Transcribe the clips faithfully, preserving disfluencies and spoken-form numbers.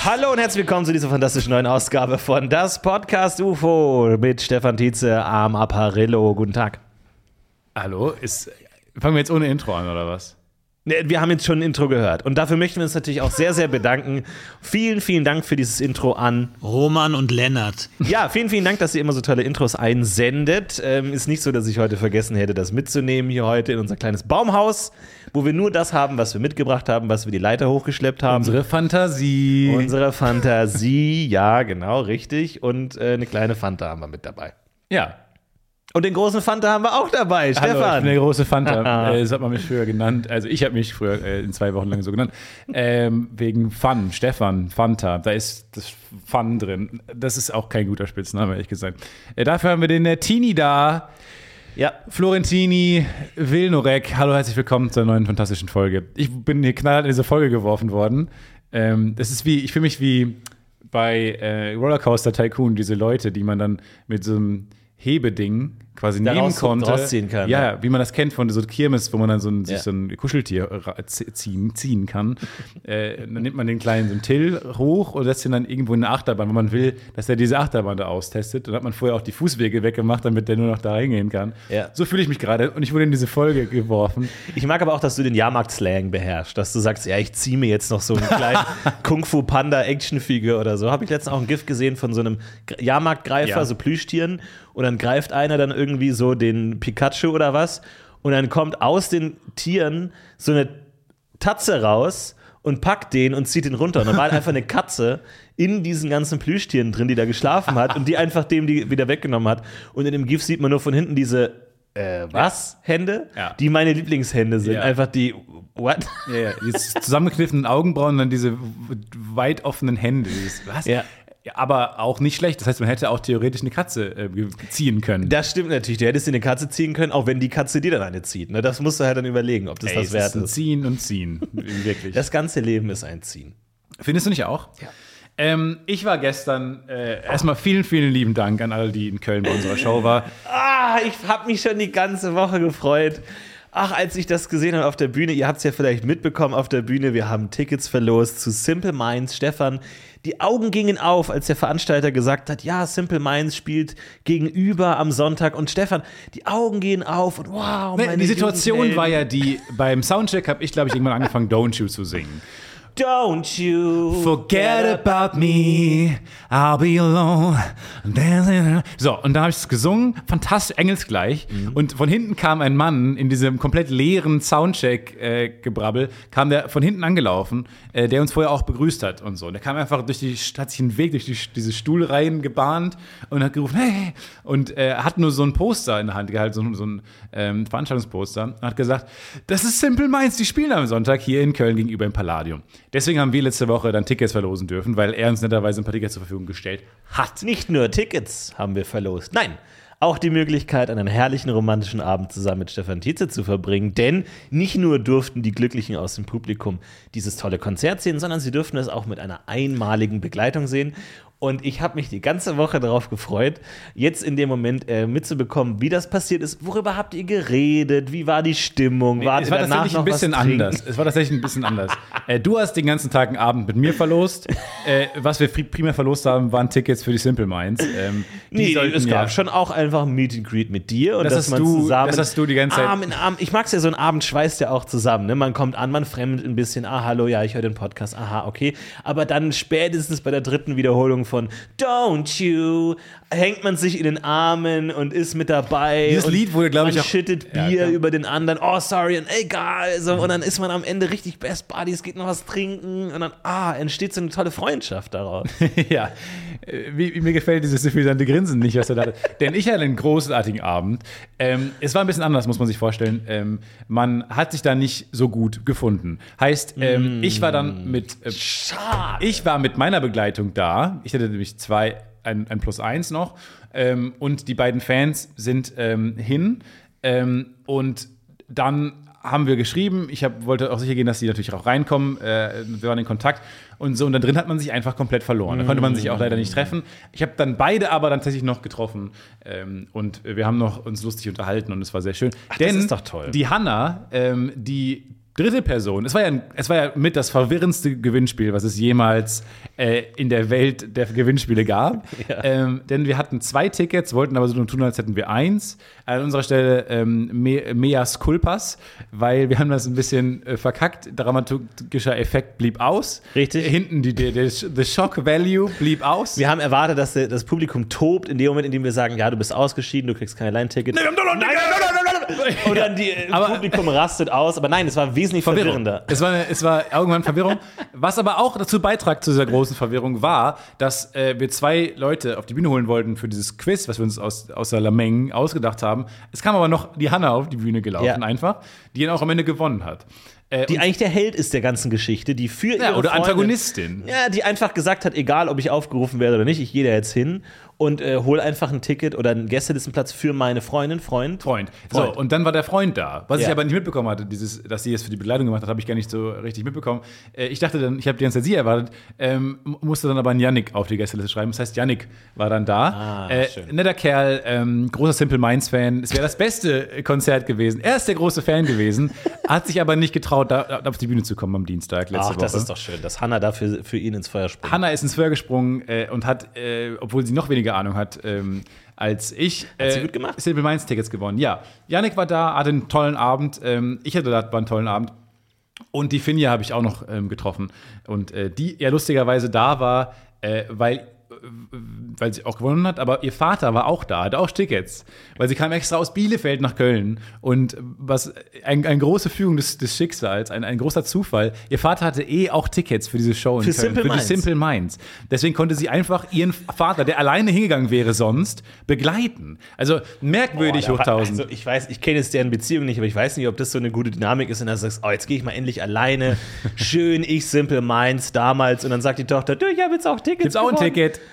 Hallo und herzlich willkommen zu dieser fantastischen neuen Ausgabe von Das Podcast U F O mit Stefan Tietze am Apparillo. Guten Tag. Hallo, ist, fangen wir jetzt ohne Intro an, oder was? Wir haben jetzt schon ein Intro gehört und dafür möchten wir uns natürlich auch sehr, sehr bedanken. Vielen, vielen Dank für dieses Intro an Roman und Lennart. Ja, vielen, vielen Dank, dass ihr immer so tolle Intros einsendet. Ähm, ist nicht so, dass ich heute vergessen hätte, das mitzunehmen hier heute in unser kleines Baumhaus, wo wir nur das haben, was wir mitgebracht haben, was wir die Leiter hochgeschleppt haben. Unsere Fantasie. Unsere Fantasie, ja, genau, richtig. Und äh, eine kleine Fanta haben wir mit dabei. Ja. Und den großen Fanta haben wir auch dabei, Hallo, Stefan. Ich bin der große Fanta. äh, das hat man mich früher genannt. Also ich habe mich früher äh, in zwei Wochen lang so genannt. Ähm, wegen Fun, Stefan, Fanta. Da ist das Fun drin. Das ist auch kein guter Spitzname, ehrlich gesagt. Äh, dafür haben wir den äh, Tini da. Ja. Florentini Wilnorek. Hallo, herzlich willkommen zur neuen fantastischen Folge. Ich bin hier knallhart in diese Folge geworfen worden. Ähm, das ist wie, ich fühle mich wie bei äh, Rollercoaster Tycoon, diese Leute, die man dann mit so einem Hebeding quasi da nehmen raus, konnte. rausziehen kann. Ja, Ja, wie man das kennt von so Kirmes, wo man dann so ein, ja. sich so ein Kuscheltier ziehen, ziehen kann. äh, dann nimmt man den kleinen so einen Till hoch und setzt ihn dann irgendwo in eine Achterbahn, wo man will, dass er diese Achterbahn da austestet. Dann hat man vorher auch die Fußwege weggemacht, damit der nur noch da reingehen kann. Ja. So fühle ich mich gerade und ich wurde in diese Folge geworfen. Ich mag aber auch, dass du den Jahrmarkt-Slang beherrschst, dass du sagst, ja, ich ziehe mir jetzt noch so einen kleinen Kung-Fu-Panda-Action-Figure oder so. Habe ich letztens auch ein GIF gesehen von so einem Jahrmarktgreifer, Ja. so Plüschtieren. Und dann greift einer dann irgendwie so den Pikachu oder was. Und dann kommt aus den Tieren so eine Tatze raus und packt den und zieht den runter. Und dann war einfach eine Katze in diesen ganzen Plüschtieren drin, die da geschlafen hat und die einfach dem die wieder weggenommen hat. Und in dem GIF sieht man nur von hinten diese Äh, was? Hände? Ja. Die meine Lieblingshände sind. Ja. Einfach die, what? Ja, ja, die zusammengekniffenen Augenbrauen und dann diese weit offenen Hände. Dieses, was? Ja. Ja, aber auch nicht schlecht. Das heißt, man hätte auch theoretisch eine Katze äh, ziehen können. Das stimmt natürlich. Du hättest dir eine Katze ziehen können, auch wenn die Katze dir dann eine zieht. Ne? Das musst du halt dann überlegen, ob das Ey, das es wert ist ein ist. Ziehen und Ziehen. Wirklich. Das ganze Leben ist ein Ziehen. Findest du nicht auch? Ja. Ähm, ich war gestern, äh, erstmal vielen, vielen lieben Dank an alle, die in Köln bei unserer Show waren. Ah, ich habe mich schon die ganze Woche gefreut. Ach, als ich das gesehen habe auf der Bühne, ihr habt es ja vielleicht mitbekommen auf der Bühne, wir haben Tickets verlost zu Simple Minds. Stefan, die Augen gingen auf, als der Veranstalter gesagt hat, ja, Simple Minds spielt gegenüber am Sonntag. Und Stefan, die Augen gehen auf und wow, meine Die Situation Jugendhelden. war ja die, beim Soundcheck habe ich, glaube ich, irgendwann angefangen, Don't You zu singen. Don't you Forget about me, I'll be alone. So, und da habe ich es gesungen, fantastisch, engelsgleich. Mhm. Und von hinten kam ein Mann in diesem komplett leeren Soundcheck-Gebrabbel, äh, kam der von hinten angelaufen, äh, der uns vorher auch begrüßt hat und so. Und der kam einfach durch die, hat sich einen Weg durch die, diese Stuhlreihen gebahnt und hat gerufen, hey, und äh, hat nur so ein Poster in der Hand gehalten, so, so ein ähm, Veranstaltungsposter, und hat gesagt, das ist Simple Minds, die spielen am Sonntag hier in Köln gegenüber im Palladium. Deswegen haben wir letzte Woche dann Tickets verlosen dürfen, weil er uns netterweise ein paar Tickets zur Verfügung gestellt hat. Nicht nur Tickets haben wir verlost, nein, auch die Möglichkeit, einen herrlichen romantischen Abend zusammen mit Stefan Tietze zu verbringen, denn nicht nur durften die Glücklichen aus dem Publikum dieses tolle Konzert sehen, sondern sie durften es auch mit einer einmaligen Begleitung sehen. Und ich habe mich die ganze Woche darauf gefreut, jetzt in dem Moment äh, mitzubekommen, wie das passiert ist. Worüber habt ihr geredet? Wie war die Stimmung? Wart es ihr war danach tatsächlich noch ein bisschen was trinken? anders. Es war tatsächlich ein bisschen anders. äh, du hast den ganzen Tag einen Abend mit mir verlost. äh, was wir primär verlost haben, waren Tickets für die Simple Minds. Ähm, die Nee, sollten es gab ja, schon auch einfach ein Meet and Greet mit dir. Und Das dass hast man du- zusammen das hast du die ganze Zeit- Arm in Arm. Ich mag es ja, so ein Abend schweißt ja auch zusammen. Ne? Man kommt an, man fremdet ein bisschen. Ah, hallo, ja, ich höre den Podcast. Aha, okay. Aber dann spätestens bei der dritten Wiederholung von Don't You hängt man sich in den Armen und ist mit dabei. Dieses und Lied wurde, glaube ich, man auch- schüttet Ja, Bier klar. über den anderen. Oh, sorry, und egal. So, und dann ist man am Ende richtig Best Buddies, geht noch was trinken. Und dann, ah, entsteht so eine tolle Freundschaft daraus. ja, Äh, wie, wie mir gefällt dieses suffisante Grinsen nicht, was er da hat. Denn ich hatte einen großartigen Abend. Ähm, es war ein bisschen anders, muss man sich vorstellen. Ähm, man hat sich da nicht so gut gefunden. Heißt, ähm, mm. ich war dann mit äh, Schade. ich war mit meiner Begleitung da. Ich hatte nämlich zwei, ein, ein Plus eins noch. Ähm, und die beiden Fans sind ähm, hin. Ähm, und dann haben wir geschrieben. Ich hab, wollte auch sicher gehen, dass die natürlich auch reinkommen. Äh, wir waren in Kontakt und so. Und da drin hat man sich einfach komplett verloren. Da konnte man sich auch leider nicht treffen. Ich habe dann beide aber dann tatsächlich noch getroffen. Ähm, und wir haben noch uns lustig unterhalten und es war sehr schön. Ach, Denn das ist doch toll. die Hanna, ähm, die dritte Person, es war, ja, es war ja mit das verwirrendste Gewinnspiel, was es jemals äh, in der Welt der Gewinnspiele gab. Ja. Ähm, denn wir hatten zwei Tickets, wollten aber so nur tun, als hätten wir eins. An unserer Stelle ähm, me- meas culpas, weil wir haben das ein bisschen äh, verkackt. Dramaturgischer Effekt blieb aus. Richtig. Hinten die, die, die, the shock value blieb aus. Wir haben erwartet, dass das Publikum tobt in dem Moment, in dem wir sagen, ja, du bist ausgeschieden, du kriegst kein Alleinticket. Nee, wir haben doch noch ein Ticket! Und dann die äh, Publikum rastet aus. Aber nein, es war wesentlich Verwirrung. verwirrender. Es war, eine, es war irgendwann Verwirrung. Was aber auch dazu beitrag zu dieser großen Verwirrung war, dass äh, wir zwei Leute auf die Bühne holen wollten für dieses Quiz, was wir uns aus, aus der Lameng ausgedacht haben. Es kam aber noch die Hanna auf die Bühne gelaufen, ja. einfach, die ihn auch am Ende gewonnen hat. Äh, die eigentlich der Held ist der ganzen Geschichte, die für ihre ja, oder Freundin, Antagonistin. Ja, die einfach gesagt hat, egal ob ich aufgerufen werde oder nicht, ich gehe da jetzt hin und äh, hol einfach ein Ticket oder einen Gästelistenplatz für meine Freundin, Freund. Freund. Freund. So, und dann war der Freund da. Was ja. ich aber nicht mitbekommen hatte, dieses, dass sie es für die Begleitung gemacht hat, habe ich gar nicht so richtig mitbekommen. Äh, ich dachte dann, ich habe die ganze Zeit sie erwartet, ähm, musste dann aber einen Yannick auf die Gästeliste schreiben. Das heißt, Yannick war dann da. Ah, äh, schön. Netter Kerl, ähm, großer Simple Minds-Fan. Es wäre das beste Konzert gewesen. Er ist der große Fan gewesen, hat sich aber nicht getraut, da, da auf die Bühne zu kommen am Dienstag letzte Ach, das Woche. ist doch schön, dass Hannah dafür für ihn ins Feuer springt. Hannah ist ins Feuer gesprungen äh, und hat, äh, obwohl sie noch weniger Ahnung hat, ähm, als ich, Hat sie äh, gut gemacht? Simple Minds Tickets gewonnen. Ja, Yannick war da, hatte einen tollen Abend. Ähm, ich hatte da einen tollen Abend. Und die Finja habe ich auch noch ähm, getroffen. Und äh, die ja lustigerweise da war, äh, weil weil sie auch gewonnen hat, aber ihr Vater war auch da, hatte auch Tickets, weil sie kam extra aus Bielefeld nach Köln und was ein, eine große Fügung des, des Schicksals, ein, ein großer Zufall, ihr Vater hatte eh auch Tickets für diese Show in Für Köln, Simple für Minds. die Simple Minds. Deswegen konnte sie einfach ihren Vater, der alleine hingegangen wäre sonst, begleiten. Also merkwürdig Boah, hoch da- tausend. Also ich weiß, ich kenne jetzt deren Beziehung nicht, aber ich weiß nicht, ob das so eine gute Dynamik ist, und dann sagst, oh, jetzt gehe ich mal endlich alleine, schön, ich Simple Minds damals, und dann sagt die Tochter, du, ich habe jetzt auch Tickets Gibt's auch ein gewonnen. Ticket?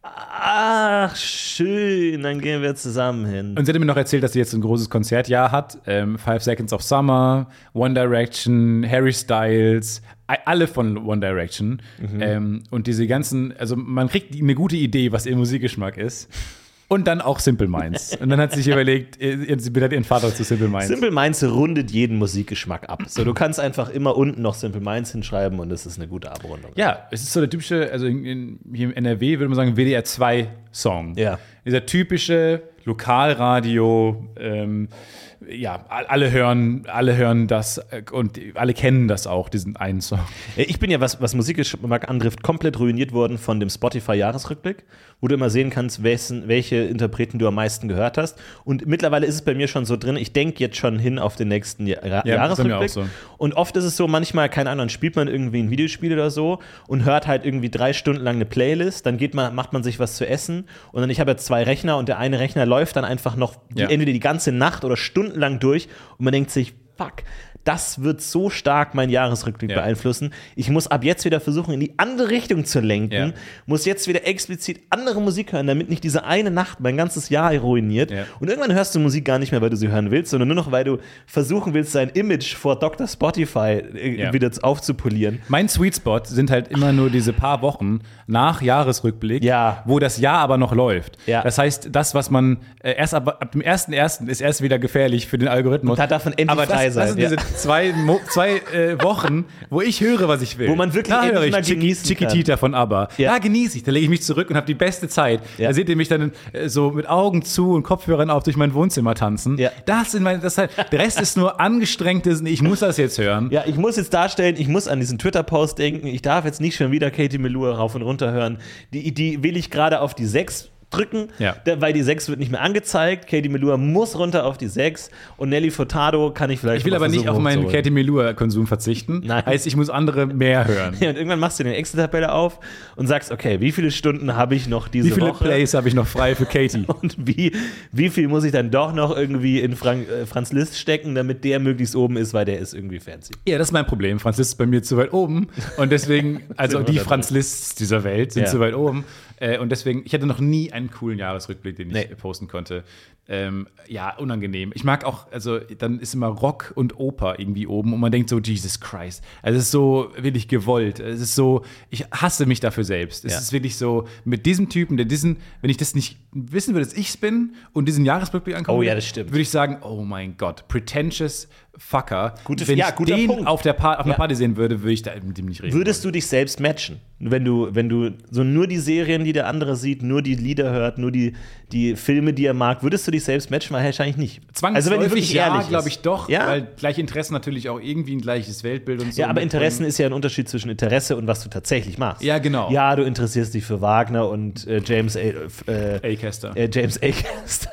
Ach, schön, dann gehen wir zusammen hin. Und sie hat mir noch erzählt, dass sie jetzt ein großes Konzertjahr hat. Ähm, Five Seconds of Summer, One Direction, Harry Styles, alle von One Direction. Mhm. Ähm, und diese ganzen, also man kriegt eine gute Idee, was ihr Musikgeschmack ist. Und dann auch Simple Minds. Und dann hat sie sich überlegt, sie bittet ihren Vater zu Simple Minds. Simple Minds rundet jeden Musikgeschmack ab. So, du kannst einfach immer unten noch Simple Minds hinschreiben und das ist eine gute Abrundung. Ja, es ist so der typische, also in, in, hier im N R W würde man sagen, W D R zwei Song. Ja. Dieser typische Lokalradio, ähm, ja, alle hören, alle hören das und alle kennen das auch, diesen einen Song. Ich bin ja, was, was Musikgeschmack antrifft, komplett ruiniert worden von dem Spotify-Jahresrückblick, wo du immer sehen kannst, wessen, welche Interpreten du am meisten gehört hast. Und mittlerweile ist es bei mir schon so drin, ich denke jetzt schon hin auf den nächsten ja- Ja, Jahresrückblick. das ist bei mir auch so. Und oft ist es so, manchmal, keine Ahnung, dann spielt man irgendwie ein Videospiel oder so und hört halt irgendwie drei Stunden lang eine Playlist, dann geht man, macht man sich was zu essen und dann, ich habe ja zwei Rechner und der eine Rechner läuft dann einfach noch die, Ja. entweder die ganze Nacht oder stundenlang durch und man denkt sich, fuck, das wird so stark meinen Jahresrückblick Ja. beeinflussen. Ich muss ab jetzt wieder versuchen, in die andere Richtung zu lenken. Ja. Muss jetzt wieder explizit andere Musik hören, damit nicht diese eine Nacht mein ganzes Jahr ruiniert. Ja. Und irgendwann hörst du Musik gar nicht mehr, weil du sie hören willst, sondern nur noch, weil du versuchen willst, dein Image vor Doktor Spotify äh, Ja. wieder aufzupolieren. Mein Sweet Spot sind halt immer nur diese paar Wochen nach Jahresrückblick, Ja. wo das Jahr aber noch läuft. Ja. Das heißt, das, was man äh, erst ab, ab dem ersten ersten ist erst wieder gefährlich für den Algorithmus. Und da darf man endlich aber frei das, sein, Das sind ja. diese zwei, Mo- zwei äh, Wochen, wo ich höre, was ich will. Wo man wirklich da endlich höre ich mal Chiqui- genießen Chiquitita von ABBA. Ja. Da genieße ich. Da lege ich mich zurück und habe die beste Zeit. Ja. Da seht ihr mich dann äh, so mit Augen zu und Kopfhörern auf durch mein Wohnzimmer tanzen. Ja. Das sind meine, das halt, der Rest ist nur angestrengtes, ich muss das jetzt hören. Ja, ich muss jetzt darstellen, ich muss an diesen Twitter-Post denken, ich darf jetzt nicht schon wieder Katie Melua rauf und runter hören. Die, die will ich gerade auf die sechs drücken, Ja. da, weil die sechs wird nicht mehr angezeigt. Katie Melua muss runter auf die sechs und Nelly Furtado kann ich vielleicht Ich will mal aber nicht versuchen, auf meinen hochzuholen. Katie Melua-Konsum verzichten. Nein. Heißt, ich muss andere mehr hören. Ja, und irgendwann machst du eine Excel-Tabelle auf und sagst, okay, wie viele Stunden habe ich noch diese Wie viele Woche? Plays habe ich noch frei für Katie? Und wie, wie viel muss ich dann doch noch irgendwie in Frank, äh, Franz Liszt stecken, damit der möglichst oben ist, weil der ist irgendwie fancy. Ja, das ist mein Problem. Franz Liszt ist bei mir zu weit oben. Und deswegen, also Sind wir die da Franz Liszts dieser Welt sind Ja. zu weit oben. Äh, Und deswegen, ich hatte noch nie einen coolen Jahresrückblick, den ich Nee. posten konnte. Ähm, ja, unangenehm. Ich mag auch, also dann ist immer Rock und Oper irgendwie oben und man denkt so, Jesus Christ. Also es ist so wirklich gewollt. Es ist so, ich hasse mich dafür selbst. Es Ja. ist wirklich so, mit diesem Typen, der diesen, wenn ich das nicht wissen würde, dass ich's bin und diesen Jahresrückblick angucke, Oh ja, das stimmt. würde ich sagen, oh mein Gott, pretentious Fucker. Gute- wenn ja, ich guter den Punkt. auf der pa- auf einer Ja. Party sehen würde, würde ich da mit dem nicht reden. Würdest du dich selbst matchen? Wenn du, wenn du so nur die Serien, die der andere sieht, nur die Lieder hört, nur die, die Filme, die er mag, würdest du dich selbst matchen? Wahrscheinlich nicht. Zwangsläufig, also wenn du wirklich ja, ehrlich glaube ist. ich doch, Ja? weil gleiche Interessen natürlich auch irgendwie ein gleiches Weltbild und so. Ja, aber mitbringen. Interessen ist ja ein Unterschied zwischen Interesse und was du tatsächlich machst. Ja, genau. Ja, du interessierst dich für Wagner und äh, James A. Äh, Acaster. äh, James Acaster.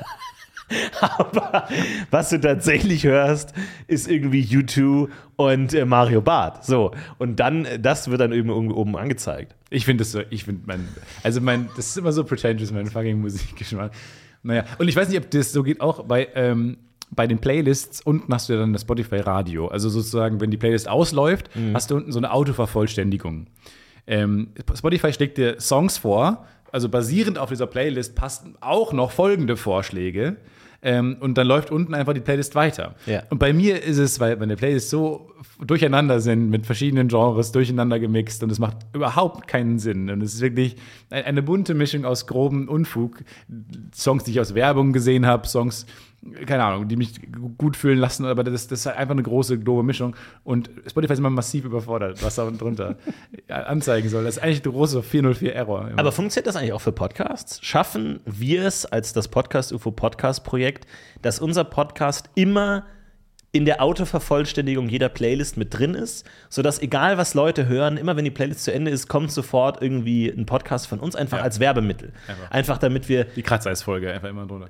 Aber was du tatsächlich hörst, ist irgendwie U zwei und äh, Mario Barth. So. Und dann, äh, das wird dann eben irgendwo oben angezeigt. Ich finde das so, ich finde mein, also mein, das ist immer so pretentious, mein fucking Musikgeschmack. Naja, und ich weiß nicht, ob das so geht auch bei, ähm, bei den Playlists. Unten hast du ja dann das Spotify Radio. Also sozusagen, wenn die Playlist ausläuft, Mhm. hast du unten so eine Autovervollständigung. Ähm, Spotify schlägt dir Songs vor, also basierend auf dieser Playlist passen auch noch folgende Vorschläge. Ähm, und dann läuft unten einfach die Playlist weiter. Ja. Und bei mir ist es, weil meine Playlists so durcheinander sind, mit verschiedenen Genres durcheinander gemixt und es macht überhaupt keinen Sinn. Und es ist wirklich ein- eine bunte Mischung aus grobem Unfug. Songs, die ich aus Werbung gesehen habe, Songs, keine Ahnung, die mich g- gut fühlen lassen, aber das, das ist einfach eine große, grobe Mischung. Und Spotify ist immer massiv überfordert, was da unten drunter ja, anzeigen soll. Das ist eigentlich ein großer vierhundertvier-Error. Aber funktioniert das eigentlich auch für Podcasts? Schaffen wir es als das Podcast-U F O-Podcast-Projekt, dass unser Podcast immer in der Autovervollständigung jeder Playlist mit drin ist, sodass egal was Leute hören, immer wenn die Playlist zu Ende ist, kommt sofort irgendwie ein Podcast von uns, einfach Ja. als Werbemittel. Einfach. Einfach damit wir Die Kratzeisfolge einfach immer drunter.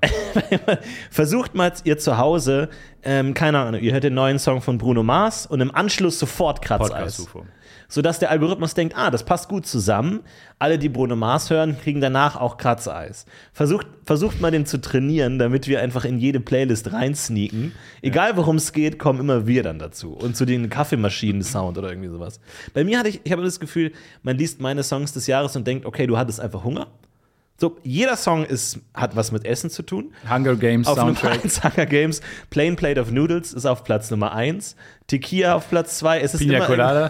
versucht mal ihr zu Hause, ähm, keine Ahnung, ihr hört den neuen Song von Bruno Mars und im Anschluss sofort Kratzeis. Podcast-U F O. Sodass der Algorithmus denkt, ah, das passt gut zusammen. Alle, die Bruno Mars hören, kriegen danach auch Kratzeis. Versucht, versucht mal den zu trainieren, damit wir einfach in jede Playlist reinsneaken. Egal worum es geht, kommen immer wir dann dazu. Und zu den Kaffeemaschinen-Sound oder irgendwie sowas. Bei mir hatte ich, ich habe das Gefühl, man liest meine Songs des Jahres und denkt, okay, du hattest einfach Hunger. So, jeder Song ist, hat was mit Essen zu tun. Hunger Games Auf Nummer Soundtrack. eins Hunger Games, Plain Plate of Noodles ist auf Platz Nummer eins. Tequila auf Platz zwei. Es ist Pina immer Colada.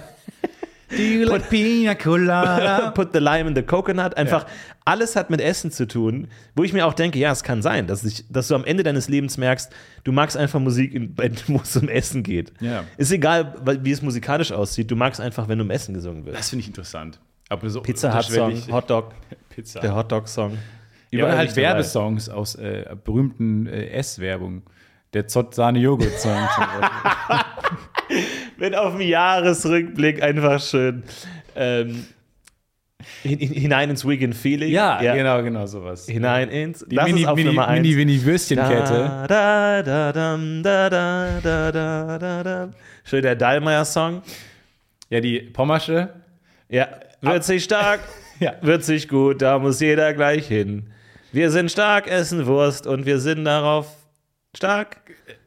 Do you like Pina Colada? Put the lime in the coconut. Einfach alles hat mit Essen zu tun, wo ich mir auch denke, ja, es kann sein, dass, ich, dass du am Ende deines Lebens merkst, du magst einfach Musik, in- wo es um Essen geht. Ja. Ist egal, weil- wie es musikalisch aussieht, du magst einfach, wenn um Essen gesungen wird. Das finde ich interessant. Aber so Pizza Hut Song, unterschwellig- Hotdog, Pizza. der Hotdog Song. Ja, oder halt liegt dabei. Werbesongs aus äh, berühmten äh, Ess-Werbung. Der Zott-Sahne-Joghurt-Song. zum Beispiel. Wenn auf dem Jahresrückblick einfach schön ähm, hin- hin- hinein ins Weekend Feeling. ja, genau, genau sowas. Hinein ins. Die das Mini, ist auf Mini, Nummer eins. Mini, Mini Würstchenkette. Da, da, da, dam, da, da, da, da, da, da. Schön der Dallmayr-Song. Ja, die Pommersche. Ja, wird sich stark, Ja. wird sich gut, da muss jeder gleich hin. Wir sind stark, essen Wurst und wir sind darauf stark.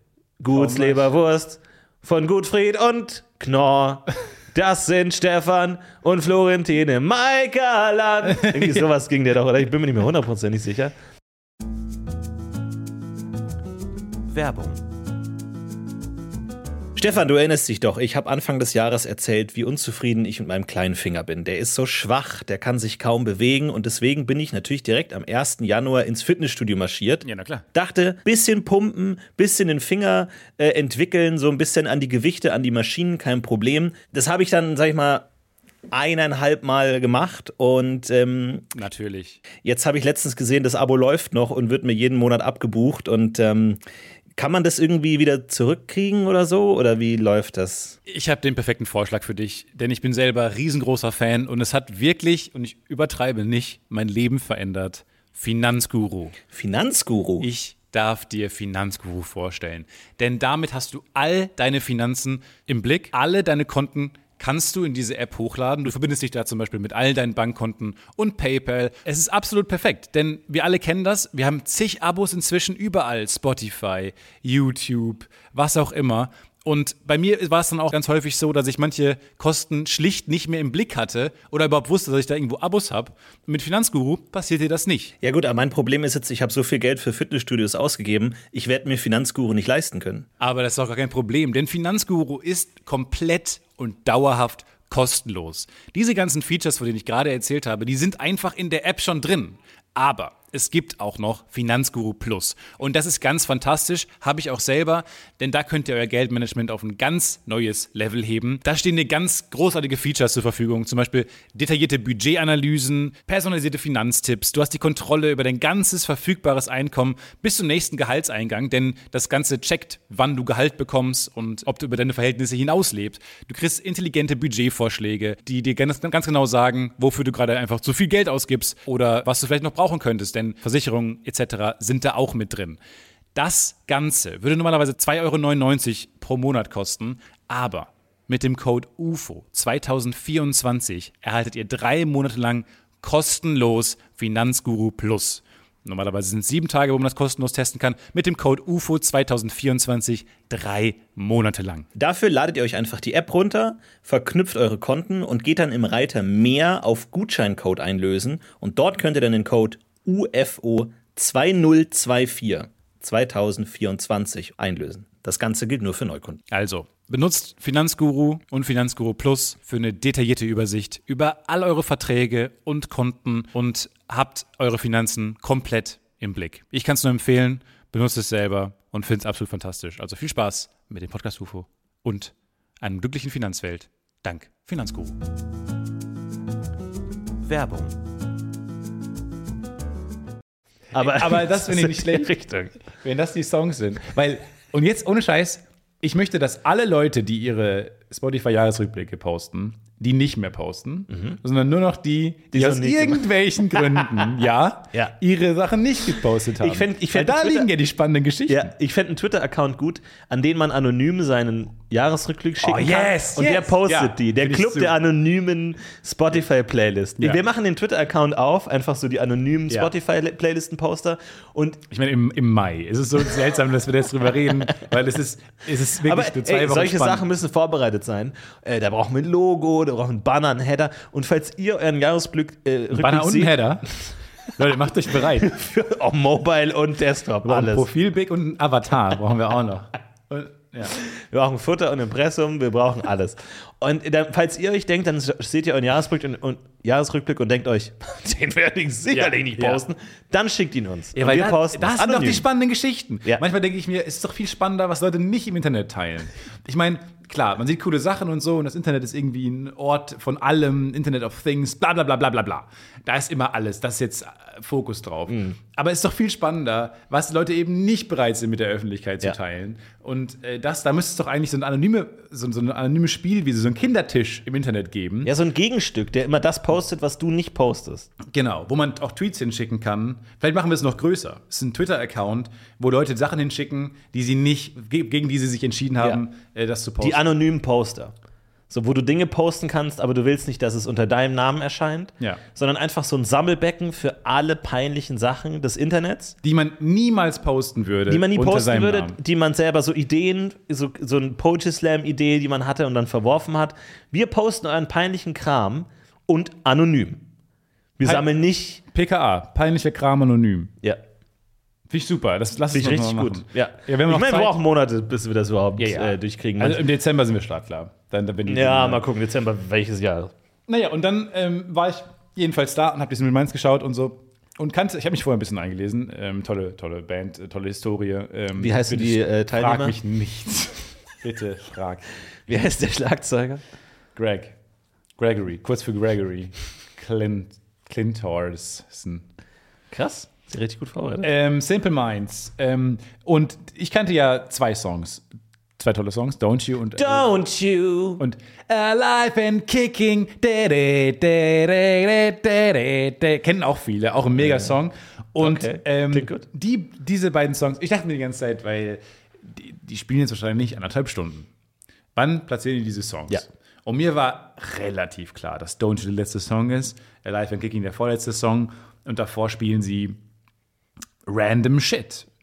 Gutsleberwurst von Gutfried und Knorr. Das sind Stefan und Florentine Meickerland. Irgendwie sowas ging der doch, oder? Ich bin mir nicht mehr hundertprozentig sicher. Werbung. Stefan, du erinnerst dich doch, ich habe Anfang des Jahres erzählt, wie unzufrieden ich mit meinem kleinen Finger bin. Der ist so schwach, der kann sich kaum bewegen und deswegen bin ich natürlich direkt am ersten Januar ins Fitnessstudio marschiert. Ja, na klar. Dachte, bisschen pumpen, bisschen den Finger äh, entwickeln, so ein bisschen an die Gewichte, an die Maschinen, kein Problem. Das habe ich dann, sag ich mal, eineinhalb Mal gemacht und ähm, Natürlich. jetzt habe ich letztens gesehen, das Abo läuft noch und wird mir jeden Monat abgebucht und ähm, kann man das irgendwie wieder zurückkriegen oder so? Oder wie läuft das? Ich habe den perfekten Vorschlag für dich, denn ich bin selber riesengroßer Fan und es hat wirklich, und ich übertreibe nicht, mein Leben verändert. Finanzguru. Finanzguru? Ich darf dir Finanzguru vorstellen. Denn damit hast du all deine Finanzen im Blick, alle deine Konten kannst du in diese App hochladen. Du verbindest dich da zum Beispiel mit all deinen Bankkonten und PayPal. Es ist absolut perfekt, denn wir alle kennen das. Wir haben zig Abos inzwischen überall. Spotify, YouTube, was auch immer. Und bei mir war es dann auch ganz häufig so, dass ich manche Kosten schlicht nicht mehr im Blick hatte oder überhaupt wusste, dass ich da irgendwo Abos habe. Mit Finanzguru passiert dir das nicht. Ja gut, aber mein Problem ist jetzt, ich habe so viel Geld für Fitnessstudios ausgegeben, ich werde mir Finanzguru nicht leisten können. Aber das ist doch gar kein Problem, denn Finanzguru ist komplett und dauerhaft kostenlos. Diese ganzen Features, von denen ich gerade erzählt habe, die sind einfach in der App schon drin. Aber es gibt auch noch Finanzguru Plus. Und das ist ganz fantastisch, habe ich auch selber, denn da könnt ihr euer Geldmanagement auf ein ganz neues Level heben. Da stehen dir ganz großartige Features zur Verfügung, zum Beispiel detaillierte Budgetanalysen, personalisierte Finanztipps. Du hast die Kontrolle über dein ganzes verfügbares Einkommen bis zum nächsten Gehaltseingang, denn das Ganze checkt, wann du Gehalt bekommst und ob du über deine Verhältnisse hinaus lebst. Du kriegst intelligente Budgetvorschläge, die dir ganz, ganz genau sagen, wofür du gerade einfach zu viel Geld ausgibst oder was du vielleicht noch brauchen könntest, denn Versicherungen et cetera sind da auch mit drin. Das Ganze würde normalerweise zwei Euro neunundneunzig pro Monat kosten, aber mit dem Code U F O zwanzig vierundzwanzig erhaltet ihr drei Monate lang kostenlos Finanzguru Plus. Normalerweise sind es sieben Tage, wo man das kostenlos testen kann. Mit dem Code U F O zwanzig vierundzwanzig drei Monate lang. Dafür ladet ihr euch einfach die App runter, verknüpft eure Konten und geht dann im Reiter Mehr auf Gutscheincode einlösen. Und dort könnt ihr dann den Code U F O zwanzig vierundzwanzig zwanzig vierundzwanzig einlösen. Das Ganze gilt nur für Neukunden. Also, benutzt Finanzguru und Finanzguru Plus für eine detaillierte Übersicht über all eure Verträge und Konten und habt eure Finanzen komplett im Blick. Ich kann es nur empfehlen, benutzt es selber und finde es absolut fantastisch. Also viel Spaß mit dem Podcast U F O und einer glücklichen Finanzwelt. Dank Finanzguru. Werbung. Aber, Aber das finde ich nicht schlecht, Richtung. wenn das die Songs sind. Weil, und jetzt ohne Scheiß, ich möchte, dass alle Leute, die ihre Spotify-Jahresrückblicke posten, die nicht mehr posten, mhm. sondern nur noch die, die, die aus irgendwelchen Gründen, ja, ja, ihre Sachen nicht gepostet haben. Ich fänd, ich Weil da Twitter, liegen ja die spannenden Geschichten. Ja, ich fände einen Twitter-Account gut, an den man anonym seinen Jahresrückblick schicken oh, yes, kann. Und yes. der postet ja, die. Der Club der anonymen Spotify-Playlisten. Ja. Wir machen den Twitter-Account auf, einfach so die anonymen ja. Spotify-Playlisten-Poster. Und ich meine, im, im Mai. Es ist so seltsam, dass wir jetzt drüber reden, weil es ist, es ist wirklich aber, nur zwei ey, Wochen solche spannend. Sachen müssen vorbereitet sein. Äh, da brauchen wir ein Logo, da brauchen wir einen Banner, einen Header. Und falls ihr euren Jahresrückblick äh, Banner und einen Header. Leute, macht euch bereit. Für auch Mobile und Desktop, wir alles. Ein Profilbild und ein Avatar brauchen wir auch noch. Und, ja. Wir brauchen Futter und Impressum, wir brauchen alles. Und dann, falls ihr euch denkt, dann seht ihr euren Jahresrückblick und, und, Jahresrückblick und denkt euch, den werde ich sicherlich ja, nicht posten, ja. dann schickt ihn uns. Ja, und weil wir da, posten das sind doch die spannenden Geschichten. Ja. Manchmal denke ich mir, es ist doch viel spannender, was Leute nicht im Internet teilen. Ich meine, klar, man sieht coole Sachen und so und das Internet ist irgendwie ein Ort von allem, Internet of Things, bla bla bla bla bla bla. Da ist immer alles, da ist jetzt Fokus drauf. Mhm. Aber es ist doch viel spannender, was die Leute eben nicht bereit sind, mit der Öffentlichkeit zu ja. teilen. Und äh, das, da müsste es doch eigentlich so ein anonyme, so, so ein anonymes Spiel, wie so ein Kindertisch im Internet geben. Ja, so ein Gegenstück, der immer das postet, was du nicht postest. Genau, wo man auch Tweets hinschicken kann. Vielleicht machen wir es noch größer. Es ist ein Twitter-Account, wo Leute Sachen hinschicken, die sie nicht, gegen die sie sich entschieden haben, ja. äh, das zu posten. Die anonymen Poster. So, wo du Dinge posten kannst, aber du willst nicht, dass es unter deinem Namen erscheint, ja. sondern einfach so ein Sammelbecken für alle peinlichen Sachen des Internets. Die man niemals posten würde. Die man nie unter posten würde, Namen. Die man selber so Ideen, so, so eine Poetry Slam-Idee, die man hatte und dann verworfen hat. Wir posten euren peinlichen Kram und anonym. Wir Pe- sammeln nicht. P K A, peinlicher Kram anonym. Ja. Finde ich super. Das lass Finde uns ich richtig mal gut. machen. Ja. Ja, wir, ich meine, wir brauchen Monate, bis wir das überhaupt ja, ja. Äh, durchkriegen. Also im Dezember sind wir startklar. Dann, dann, wenn die ja, sind, mal gucken, Dezember, welches Jahr. Naja, und dann ähm, war ich jedenfalls da und habe diesen Mainz geschaut und so. Und kannte, ich habe mich vorher ein bisschen eingelesen. Ähm, tolle, tolle Band, äh, tolle Historie. Ähm, Wie heißen die äh, Teilnehmer? Frag mich nichts. Bitte, frag. Wie heißt der Schlagzeuger? Greg. Gregory, kurz für Gregory. Clint, Clint Horson. Krass. Ist richtig gut vorbereitet. Ähm, Simple Minds. Ähm, und ich kannte ja zwei Songs. Zwei tolle Songs. Don't You und Don't äh, You. Und Alive and Kicking. De, de, de, de, de, de, de. Kennen auch viele. Auch ein Mega-Song. Und okay. ähm, die, diese beiden Songs, ich dachte mir die ganze Zeit, weil die, die spielen jetzt wahrscheinlich anderthalb Stunden. Wann platzieren die diese Songs? Ja. Und mir war relativ klar, dass Don't You der letzte Song ist, Alive and Kicking der vorletzte Song und davor spielen sie random Shit.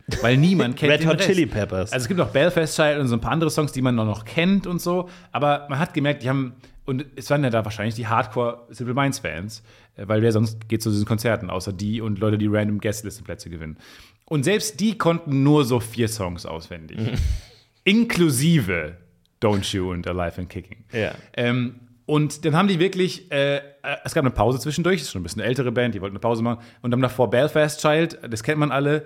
weil niemand kennt Red den Hot Rest. Chili Peppers. Also es gibt auch Belfast Child und so ein paar andere Songs, die man noch, noch kennt und so, aber man hat gemerkt, die haben, und es waren ja da wahrscheinlich die Hardcore Simple Minds Fans, weil wer sonst geht zu diesen Konzerten, außer die und Leute, die random Guestlistenplätze gewinnen. Und selbst die konnten nur so vier Songs auswendig. Mhm. Inklusive Don't You und Alive and Kicking. Ja. Ähm, und dann haben die wirklich, äh, es gab eine Pause zwischendurch, das ist schon ein bisschen eine ältere Band, die wollten eine Pause machen. Und dann davor Belfast Child, das kennt man alle.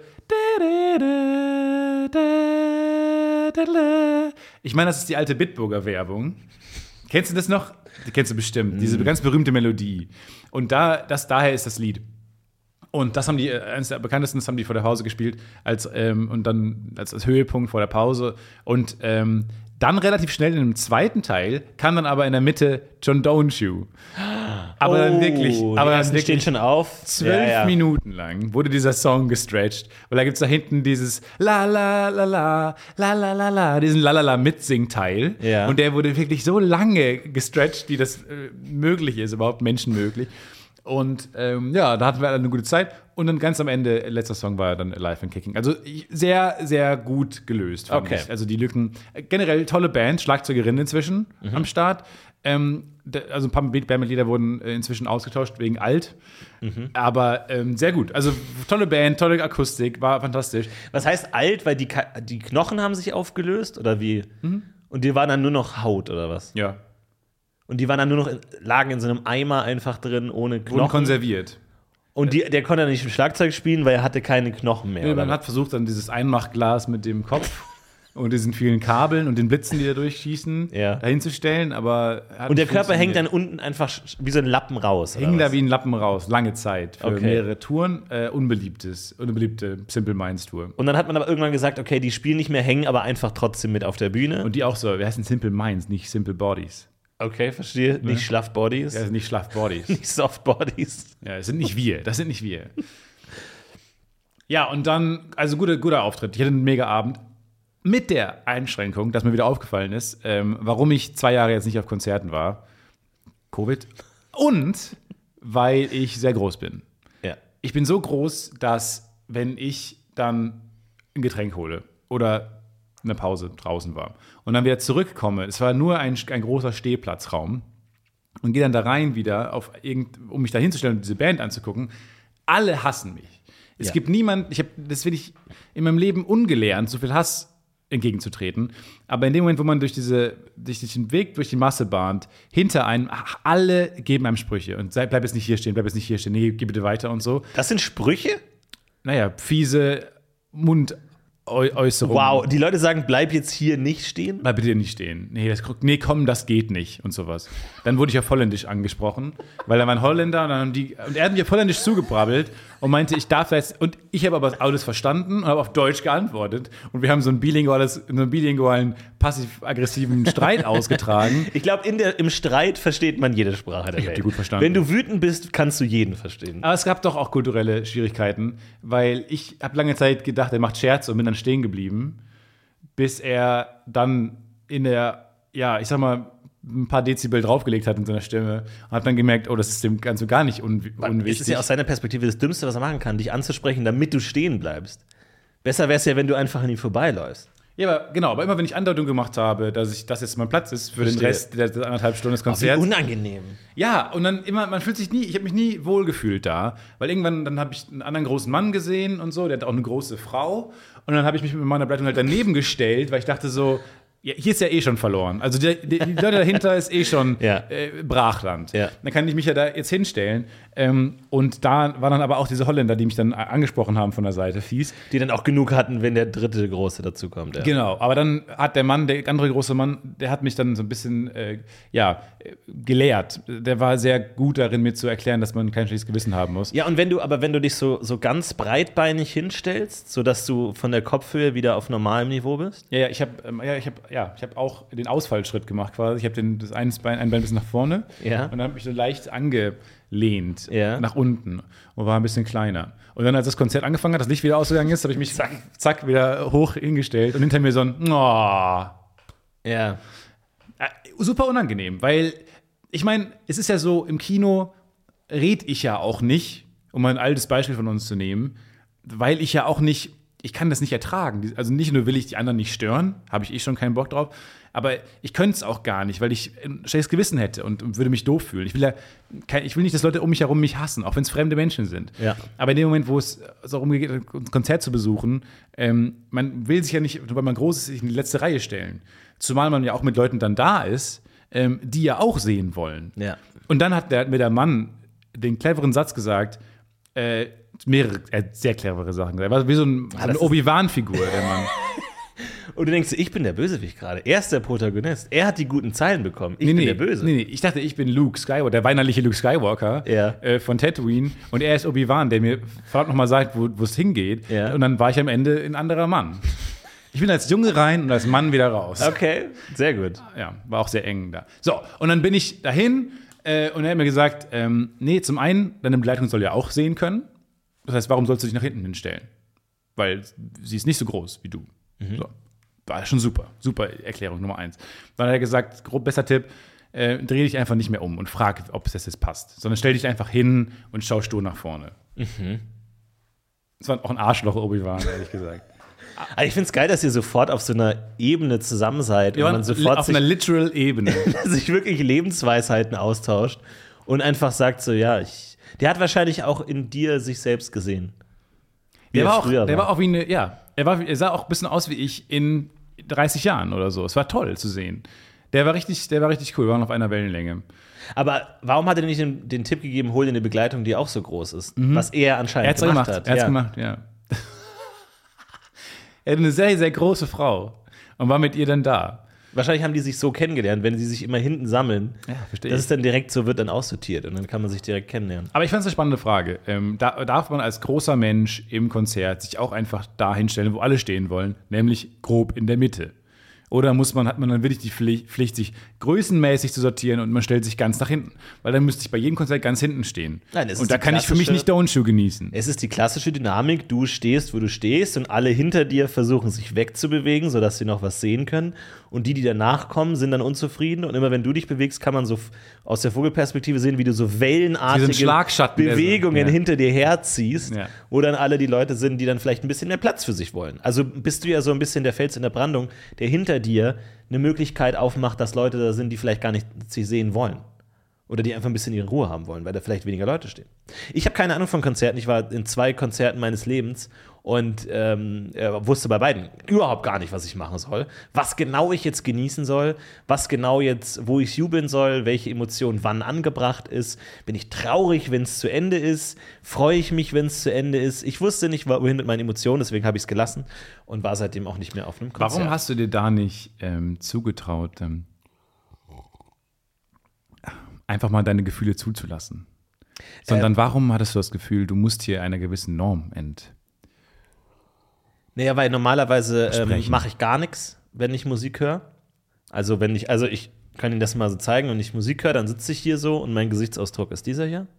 Ich meine, das ist die alte Bitburger-Werbung. Kennst du das noch? Die kennst du bestimmt. Mm. Diese ganz berühmte Melodie. Und da, das, daher ist das Lied. Und das haben die, eines der bekanntesten, das haben die vor der Pause gespielt, als, ähm, und dann als, als Höhepunkt vor der Pause. Und ähm, dann relativ schnell in dem zweiten Teil kam dann aber in der Mitte John Don't You. Aber oh, dann wirklich, aber dann wirklich wirklich schon auf. Zwölf ja, ja. Minuten lang wurde dieser Song gestretched. Weil da gibt es da hinten dieses La la la la, la la la la, diesen La la la Mitsing-Teil. Ja. Und der wurde wirklich so lange gestretched, wie das äh, möglich ist, überhaupt menschenmöglich. Und ähm, ja, da hatten wir alle eine gute Zeit. Und dann ganz am Ende, letzter Song war dann Alive and Kicking. Also sehr, sehr gut gelöst, fand okay. ich. Also die Lücken. Generell tolle Band, Schlagzeugerin inzwischen mhm. am Start. Ähm, also ein paar Bandmitglieder wurden inzwischen ausgetauscht wegen alt. Mhm. Aber ähm, sehr gut. Also tolle Band, tolle Akustik, war fantastisch. Was heißt alt? Weil die, Ka- die Knochen haben sich aufgelöst? Oder wie? Mhm. Und die waren dann nur noch Haut, oder was? Ja. Und die waren dann nur noch, in, lagen in so einem Eimer einfach drin, ohne Knochen. Wurden konserviert. Und die, der konnte dann nicht im Schlagzeug spielen, weil er hatte keine Knochen mehr. Nee, man hat versucht, dann dieses Einmachglas mit dem Kopf und diesen vielen Kabeln und den Blitzen, die da durchschießen, ja. dahinzustellen, aber und der Körper hängt dann unten einfach wie so ein Lappen raus. Hing da wie ein Lappen raus, lange Zeit, für okay. mehrere Touren. Äh, unbeliebtes, unbeliebte Simple Minds Tour. Und dann hat man aber irgendwann gesagt, okay, die spielen nicht mehr, hängen aber einfach trotzdem mit auf der Bühne. Und die auch so, wir heißen Simple Minds, nicht Simple Bodies. Okay, verstehe. Ne? Nicht Schlaff Bodies. Ja, nicht Schlaff Bodies. Nicht Soft Bodies. Ja, das sind nicht wir. Das sind nicht wir. Ja, und dann, also guter, guter Auftritt. Ich hatte einen mega Abend. Mit der Einschränkung, dass mir wieder aufgefallen ist, ähm, warum ich zwei Jahre jetzt nicht auf Konzerten war. Covid. Und weil ich sehr groß bin. Ja. Ich bin so groß, dass, wenn ich dann ein Getränk hole oder eine Pause draußen war und dann wieder zurückkomme, es war nur ein, ein großer Stehplatzraum und gehe dann da rein wieder, auf irgend, um mich da hinzustellen und diese Band anzugucken, alle hassen mich. Es ja. gibt niemand, ich habe, das will ich in meinem Leben ungelernt, so viel Hass entgegenzutreten, aber in dem Moment, wo man durch, diese, durch den Weg, durch die Masse bahnt, hinter einem, ach, alle geben einem Sprüche und sei, bleib jetzt nicht hier stehen, bleib jetzt nicht hier stehen, nee, geh bitte weiter und so. Das sind Sprüche? Naja, fiese Mund Äußerungen. Wow, die Leute sagen, bleib jetzt hier nicht stehen? Bleib bitte nicht stehen. Nee, das, nee, komm, das geht nicht und sowas. Dann wurde ich auf Holländisch angesprochen, weil da war ein Holländer und, dann haben die, und er hat mir auf Holländisch zugebrabbelt und meinte, ich darf jetzt, und ich habe aber alles verstanden und habe auf Deutsch geantwortet und wir haben so einen bilinguales, so einen bilingualen, passiv-aggressiven Streit ausgetragen. Ich glaube, im Streit versteht man jede Sprache der ich Welt. Die gut verstanden. Wenn du wütend bist, kannst du jeden verstehen. Aber es gab doch auch kulturelle Schwierigkeiten, weil ich habe lange Zeit gedacht, er macht Scherze und bin dann stehen geblieben, bis er dann in der, ja, ich sag mal, ein paar Dezibel draufgelegt hat in seiner Stimme und hat dann gemerkt, oh, das ist dem Ganzen gar nicht un- unwichtig. Das ist ja aus seiner Perspektive das Dümmste, was er machen kann, dich anzusprechen, damit du stehen bleibst. Besser wäre es ja, wenn du einfach an ihm vorbeiläufst. Ja, aber genau, aber immer wenn ich Andeutung gemacht habe, dass ich das jetzt mein Platz ist für Verstehe. den Rest der, der anderthalb Stunden des Konzerts. Wie unangenehm. Ja, und dann immer, man fühlt sich nie, ich habe mich nie wohlgefühlt da, weil irgendwann, dann habe ich einen anderen großen Mann gesehen und so, der hat auch eine große Frau und dann habe ich mich mit meiner Begleitung halt daneben gestellt, weil ich dachte so, ja, hier ist ja eh schon verloren. Also die, die, die Leute dahinter ist eh schon ja. äh, Brachland. Ja. Dann kann ich mich ja da jetzt hinstellen. Ähm, und da waren dann aber auch diese Holländer, die mich dann angesprochen haben von der Seite, fies. Die dann auch genug hatten, wenn der dritte Große dazukommt. Ja. Genau, aber dann hat der Mann, der andere große Mann, der hat mich dann so ein bisschen äh, ja, gelehrt. Der war sehr gut darin, mir zu erklären, dass man kein schlechtes Gewissen haben muss. Ja, und wenn du, aber wenn du dich so, so ganz breitbeinig hinstellst, sodass du von der Kopfhöhe wieder auf normalem Niveau bist? Ja, ja, ich habe ähm, ja, ich hab, ja, ich hab auch den Ausfallschritt gemacht quasi. Ich habe das eine Bein, ein Bein ein bisschen nach vorne ja. und dann habe ich so leicht angelehnt ja. nach unten und war ein bisschen kleiner. Und dann, als das Konzert angefangen hat, das Licht wieder ausgegangen ist, habe ich mich zack, zack wieder hoch hingestellt und hinter mir so ein oh. Ja. Super unangenehm, weil ich meine, es ist ja so, im Kino red ich ja auch nicht, um ein altes Beispiel von uns zu nehmen, weil ich ja auch nicht ich kann das nicht ertragen. Also nicht nur will ich die anderen nicht stören, habe ich eh schon keinen Bock drauf, aber ich könnte es auch gar nicht, weil ich ein schlechtes Gewissen hätte und, und würde mich doof fühlen. Ich will ja, kein, ich will nicht, dass Leute um mich herum mich hassen, auch wenn es fremde Menschen sind. Ja. Aber in dem Moment, wo es darum geht, ein Konzert zu besuchen, ähm, man will sich ja nicht, weil man groß ist, sich in die letzte Reihe stellen. Zumal man ja auch mit Leuten dann da ist, ähm, die ja auch sehen wollen. Ja. Und dann hat, der, hat mir der Mann den cleveren Satz gesagt, äh, mehrere, er hat sehr clevere Sachen gesagt. Er war wie so, ein, so eine Obi-Wan-Figur, der Mann. Und du denkst, ich bin der Bösewicht gerade. Er ist der Protagonist. Er hat die guten Zeilen bekommen. Ich nee, bin nee, der Böse. Nee, nee, ich dachte, ich bin Luke Skywalker, der weinerliche Luke Skywalker Ja. äh, von Tatooine. Und er ist Obi-Wan, der mir verdammt nochmal sagt, wo es hingeht. Ja. Und dann war ich am Ende ein anderer Mann. Ich bin als Junge rein und als Mann wieder raus. Okay, sehr gut. Ja, war auch sehr eng da. So, und dann bin ich dahin äh, und er hat mir gesagt, ähm, nee, zum einen, deine Begleitung soll ja auch sehen können. Das heißt, warum sollst du dich nach hinten hinstellen? Weil sie ist nicht so groß wie du. Mhm. So. War schon super. Super Erklärung Nummer eins. Dann hat er gesagt, grob besser Tipp, äh, dreh dich einfach nicht mehr um und frag, ob es das jetzt passt. Sondern stell dich einfach hin und schau stur nach vorne. Mhm. Das war auch ein Arschloch, Obi-Wan, ehrlich gesagt. Also ich finde es geil, dass ihr sofort auf so einer Ebene zusammen seid und man sofort auf sich, einer literal Ebene. sich wirklich Lebensweisheiten austauscht und einfach sagt so, ja, ich, der hat wahrscheinlich auch in dir sich selbst gesehen. Wie Der, er war auch, früher der war auch wie eine, ja, er, war, er sah auch ein bisschen aus wie ich in dreißig Jahren oder so. Es war toll zu sehen. Der war richtig, der war richtig cool, wir waren auf einer Wellenlänge. Aber warum hat er nicht den, den Tipp gegeben, hol dir eine Begleitung, die auch so groß ist? Mhm. Was er anscheinend er hat's gemacht, gemacht hat. Er hat's ja. gemacht, ja. Er hat eine sehr, sehr große Frau und war mit ihr dann da. Wahrscheinlich haben die sich so kennengelernt, wenn sie sich immer hinten sammeln, Ja, verstehe dass ich. es dann direkt so wird, dann aussortiert und dann kann man sich direkt kennenlernen. Aber ich fand es eine spannende Frage. Ähm, da, darf man als großer Mensch im Konzert sich auch einfach da hinstellen, wo alle stehen wollen, nämlich grob in der Mitte? Oder muss man, hat man dann wirklich die Pflicht, Pflicht, sich größenmäßig zu sortieren und man stellt sich ganz nach hinten? Weil dann müsste ich bei jedem Konzert ganz hinten stehen. Nein, es ist und da die kann ich für mich klassische- nicht Don't-Show genießen. Es ist die klassische Dynamik, du stehst, wo du stehst und alle hinter dir versuchen sich wegzubewegen, sodass sie noch was sehen können und die, die danach kommen, sind dann unzufrieden und immer wenn du dich bewegst, kann man so f- aus der Vogelperspektive sehen, wie du so wellenartige Wie so ein Schlagschatten, der so- Bewegungen ja. hinter dir herziehst, Ja. wo dann alle die Leute sind, die dann vielleicht ein bisschen mehr Platz für sich wollen. Also bist du ja so ein bisschen der Fels in der Brandung, der hinter dir eine Möglichkeit aufmacht, dass Leute da sind, die vielleicht gar nicht sich sehen wollen. Oder die einfach ein bisschen ihre Ruhe haben wollen, weil da vielleicht weniger Leute stehen. Ich habe keine Ahnung von Konzerten. Ich war in zwei Konzerten meines Lebens und ähm, äh, wusste bei beiden überhaupt gar nicht, was ich machen soll. Was genau ich jetzt genießen soll, was genau jetzt, wo ich jubeln soll, welche Emotion wann angebracht ist. Bin ich traurig, wenn es zu Ende ist? Freue ich mich, wenn es zu Ende ist? Ich wusste nicht, wohin mit meinen Emotionen, deswegen habe ich es gelassen und war seitdem auch nicht mehr auf einem Konzert. Warum hast du dir da nicht ähm, zugetraut, ähm, einfach mal deine Gefühle zuzulassen? Sondern Ähm, warum hattest du das Gefühl, du musst hier einer gewissen Norm ent... Naja, weil normalerweise ähm, Sprechen. mache ich gar nichts, wenn ich Musik höre. Also wenn ich, also ich kann Ihnen das mal so zeigen, wenn ich Musik höre, dann sitze ich hier so und mein Gesichtsausdruck ist dieser hier.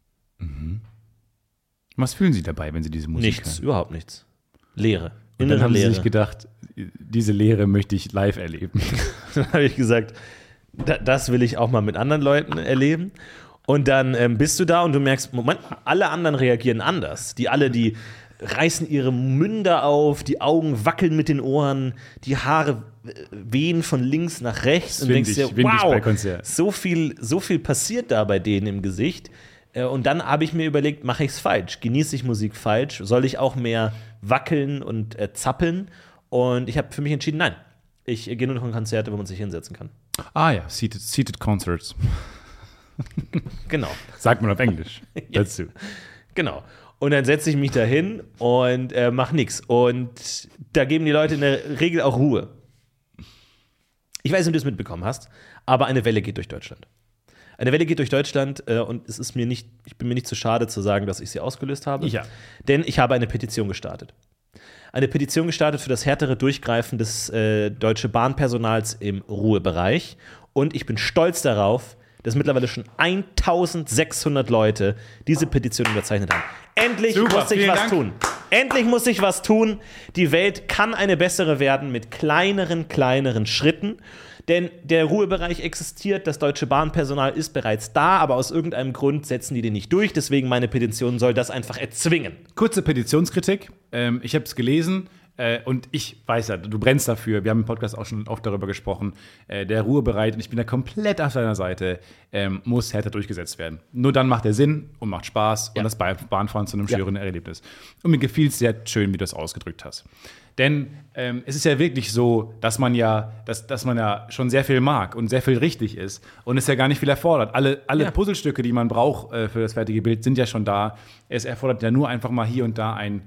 Was fühlen Sie dabei, wenn Sie diese Musik Nichts, hören? überhaupt nichts. Leere. Und dann haben Leere. Sie sich gedacht, diese Lehre möchte ich live erleben. Dann habe ich gesagt, da, das will ich auch mal mit anderen Leuten erleben. Und dann ähm, bist du da und du merkst, Moment, alle anderen reagieren anders. Die alle, die reißen ihre Münder auf, die Augen wackeln mit den Ohren, die Haare äh, wehen von links nach rechts. Das Und du denkst windig, dir, windig bei wow, Konzerten. so viel, so viel passiert da bei denen im Gesicht. Äh, Und dann habe ich mir überlegt, mache ich es falsch? Genieße ich Musik falsch? Soll ich auch mehr wackeln und äh, zappeln? Und ich habe für mich entschieden, nein. Ich äh, gehe nur noch in Konzerte, wo man sich hinsetzen kann. Ah ja, Seated, seated Concerts. Genau, Sagt man auf Englisch dazu. genau. Und dann setze ich mich da hin und äh, mache nichts. Und da geben die Leute in der Regel auch Ruhe. Ich weiß nicht, ob du es mitbekommen hast, aber eine Welle geht durch Deutschland. Eine Welle geht durch Deutschland äh, und es ist mir nicht, ich bin mir nicht zu schade zu sagen, dass ich sie ausgelöst habe. Ja. Denn ich habe eine Petition gestartet. Eine Petition gestartet für das härtere Durchgreifen des äh, deutschen Bahnpersonals im Ruhebereich. Und ich bin stolz darauf, dass mittlerweile schon eintausendsechshundert Leute diese Petition unterzeichnet haben. Endlich Super, muss sich vielen was Dank. tun. Endlich muss sich was tun. Die Welt kann eine bessere werden mit kleineren, kleineren Schritten. denn der Ruhebereich existiert, das deutsche Bahnpersonal ist bereits da, aber aus irgendeinem Grund setzen die den nicht durch, deswegen meine Petition soll das einfach erzwingen. Kurze Petitionskritik. Ähm, ich habe es gelesen. Äh, und ich weiß ja, du brennst dafür. Wir haben im Podcast auch schon oft darüber gesprochen. Äh, der Ruhebereit, und ich bin da komplett auf deiner Seite, ähm, muss härter durchgesetzt werden. Nur dann macht er Sinn und macht Spaß ja. und das Bahnfahren zu einem schönen ja. Erlebnis. Und mir gefiel es sehr schön, wie du das ausgedrückt hast. Denn ähm, es ist ja wirklich so, dass man ja, dass, dass man ja schon sehr viel mag und sehr viel richtig ist und es ja gar nicht viel erfordert. Alle, alle ja. Puzzlestücke, die man braucht äh, für das fertige Bild, sind ja schon da. Es erfordert ja nur einfach mal hier und da ein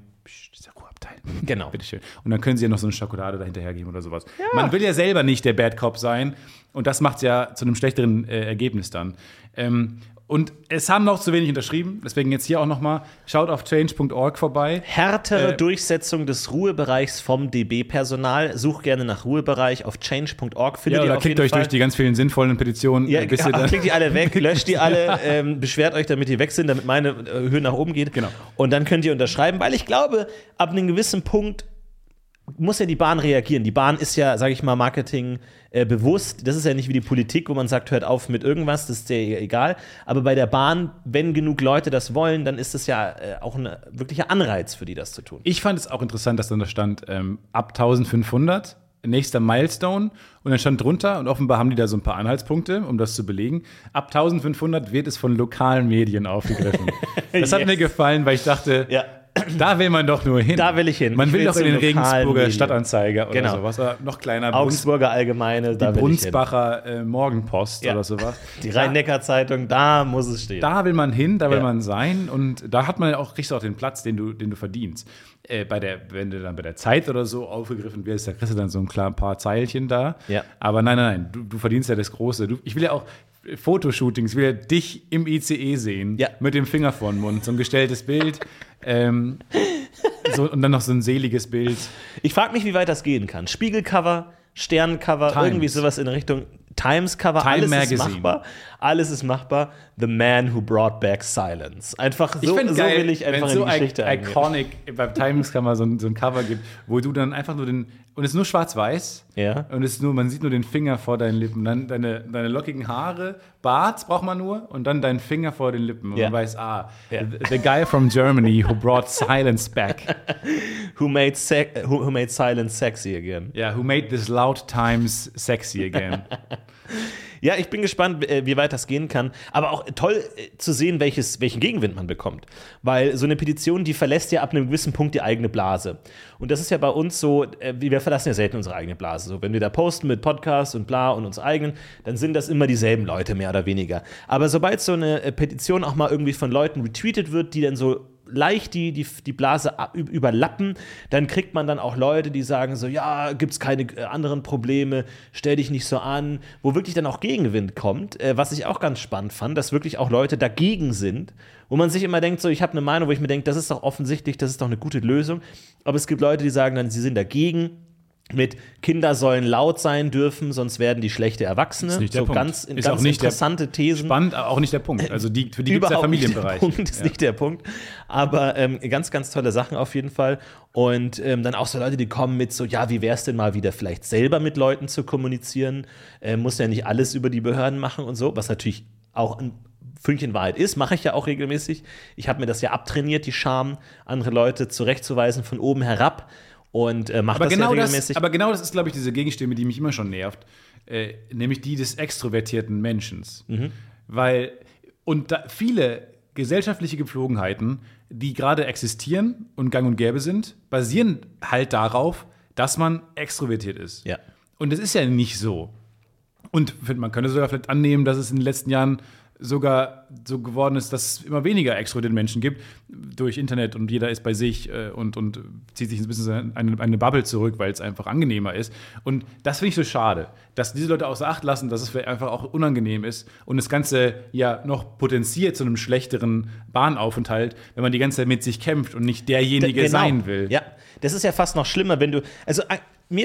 Genau. Bitteschön. Und dann können sie ja noch so eine Schokolade dahinterher geben oder sowas. Ja. Man will ja selber nicht der Bad Cop sein. Und das macht es ja zu einem schlechteren äh, Ergebnis dann. Ähm, und es haben noch zu wenig unterschrieben. Deswegen jetzt hier auch noch mal, schaut auf change punkt org vorbei. Härtere äh, Durchsetzung des Ruhebereichs vom D B-Personal. Sucht gerne nach Ruhebereich auf change punkt org. Ja, oder klickt euch Fall. durch die ganz vielen sinnvollen Petitionen. Ja, bis ja, dann klickt die alle weg, löscht die alle, ähm, beschwert euch, damit die weg sind, damit meine äh, Höhe nach oben geht. Genau. Und dann könnt ihr unterschreiben, weil ich glaube, ab einem gewissen Punkt muss ja die Bahn reagieren. Die Bahn ist ja, sage ich mal, Marketing äh, bewusst. Das ist ja nicht wie die Politik, wo man sagt, hört auf mit irgendwas, das ist dir egal. Aber bei der Bahn, wenn genug Leute das wollen, dann ist das ja äh, auch ein wirklicher Anreiz für die, das zu tun. Ich fand es auch interessant, dass dann da stand, ähm, ab eintausendfünfhundert, nächster Milestone. Und dann stand drunter, und offenbar haben die da so ein paar Anhaltspunkte, um das zu belegen, ab eintausendfünfhundert wird es von lokalen Medien aufgegriffen. Das yes. hat mir gefallen, weil ich dachte, ja. da will man doch nur hin. Da will ich hin. Man ich will, will doch in den Regensburger Medien. Stadtanzeiger oder genau. sowas. Oder noch kleiner. Augsburger Allgemeine, da die will Brunsbacher äh, Morgenpost ja. oder sowas. Die Rhein-Neckar-Zeitung, da muss es stehen. Da will man hin, da will ja. man sein. Und da hat man ja auch, kriegst du auch den Platz, den du, den du verdienst. Äh, bei der, wenn du dann bei der Zeit oder so aufgegriffen wirst, da kriegst du dann so ein klar ein paar Zeilchen da. Ja. Aber nein, nein, nein, du, du verdienst ja das Große. Du, ich will ja auch Fotoshootings, ich will ja dich im I C E sehen, ja. mit dem Finger vor den Mund, so ein gestelltes Bild. ähm, so, und dann noch so ein seliges Bild. Ich frage mich, wie weit das gehen kann. Spiegelcover, Sterncover, Times. irgendwie sowas in Richtung Times-Cover, Time alles Magazine. ist machbar. Alles ist machbar. The Man Who Brought Back Silence. Einfach so, ich so geil, will ich einfach in so die Geschichte I- iconic beim Times-Cover so ein, so ein Cover gibt, wo du dann einfach nur den, und es ist nur schwarz-weiß, ja. und es ist nur, man sieht nur den Finger vor deinen Lippen, dann deine, deine lockigen Haare, Bart braucht man nur, und dann deinen Finger vor den Lippen, und ja. man weiß, ah, ja. the guy from Germany who brought silence back. Who made, sec- who, who made silence sexy again. Ja, yeah, who made this loud times sexy again. Ja, ich bin gespannt, wie weit das gehen kann. Aber auch toll zu sehen, welches, welchen Gegenwind man bekommt. Weil so eine Petition, die verlässt ja ab einem gewissen Punkt die eigene Blase. Und das ist ja bei uns so, wir verlassen ja selten unsere eigene Blase. So, wenn wir da posten mit Podcasts und bla und uns eigenen, dann sind das immer dieselben Leute, mehr oder weniger. Aber sobald so eine Petition auch mal irgendwie von Leuten retweetet wird, die dann so leicht die, die, die Blase überlappen, dann kriegt man dann auch Leute, die sagen so, ja, gibt's keine anderen Probleme, stell dich nicht so an, wo wirklich dann auch Gegenwind kommt, äh, was ich auch ganz spannend fand, dass wirklich auch Leute dagegen sind, wo man sich immer denkt, so, ich habe eine Meinung, wo ich mir denke, das ist doch offensichtlich, das ist doch eine gute Lösung, aber es gibt Leute, die sagen dann, sie sind dagegen, mit Kinder sollen laut sein dürfen, sonst werden die schlechte Erwachsene. Ist nicht der so Punkt. ganz, ist ganz auch nicht interessante der, Thesen. Spannend, aber auch nicht der Punkt. Also die, für die gibt es ja Familienbereich. Punkt ist ja. nicht der Punkt. Aber ähm, ganz, ganz tolle Sachen auf jeden Fall. Und ähm, dann auch so Leute, die kommen mit so, ja, wie wäre es denn mal wieder vielleicht selber mit Leuten zu kommunizieren? Äh, muss ja nicht alles über die Behörden machen und so, was natürlich auch ein Fünkchen Wahrheit ist, mache ich ja auch regelmäßig. Ich habe mir das ja abtrainiert, die Scham, andere Leute zurechtzuweisen von oben herab. Und äh, macht aber das genau ja regelmäßig. Das, aber genau das ist, glaube ich, diese Gegenstimme, die mich immer schon nervt. Äh, nämlich die des extrovertierten Menschen. Mhm. Weil, und da viele gesellschaftliche Gepflogenheiten, die gerade existieren und gang und gäbe sind, basieren halt darauf, dass man extrovertiert ist. Ja. Und das ist ja nicht so. Und man könnte sogar vielleicht annehmen, dass es in den letzten Jahren sogar so geworden ist, dass es immer weniger extrovertierte Menschen gibt durch Internet und jeder ist bei sich äh, und, und zieht sich ein bisschen eine, eine Bubble zurück, weil es einfach angenehmer ist. Und das finde ich so schade, dass diese Leute außer Acht lassen, dass es vielleicht einfach auch unangenehm ist und das Ganze ja noch potenziert zu einem schlechteren Bahnaufenthalt, wenn man die ganze Zeit mit sich kämpft und nicht derjenige genau. sein will. Ja, das ist ja fast noch schlimmer, wenn du, also mir wäre es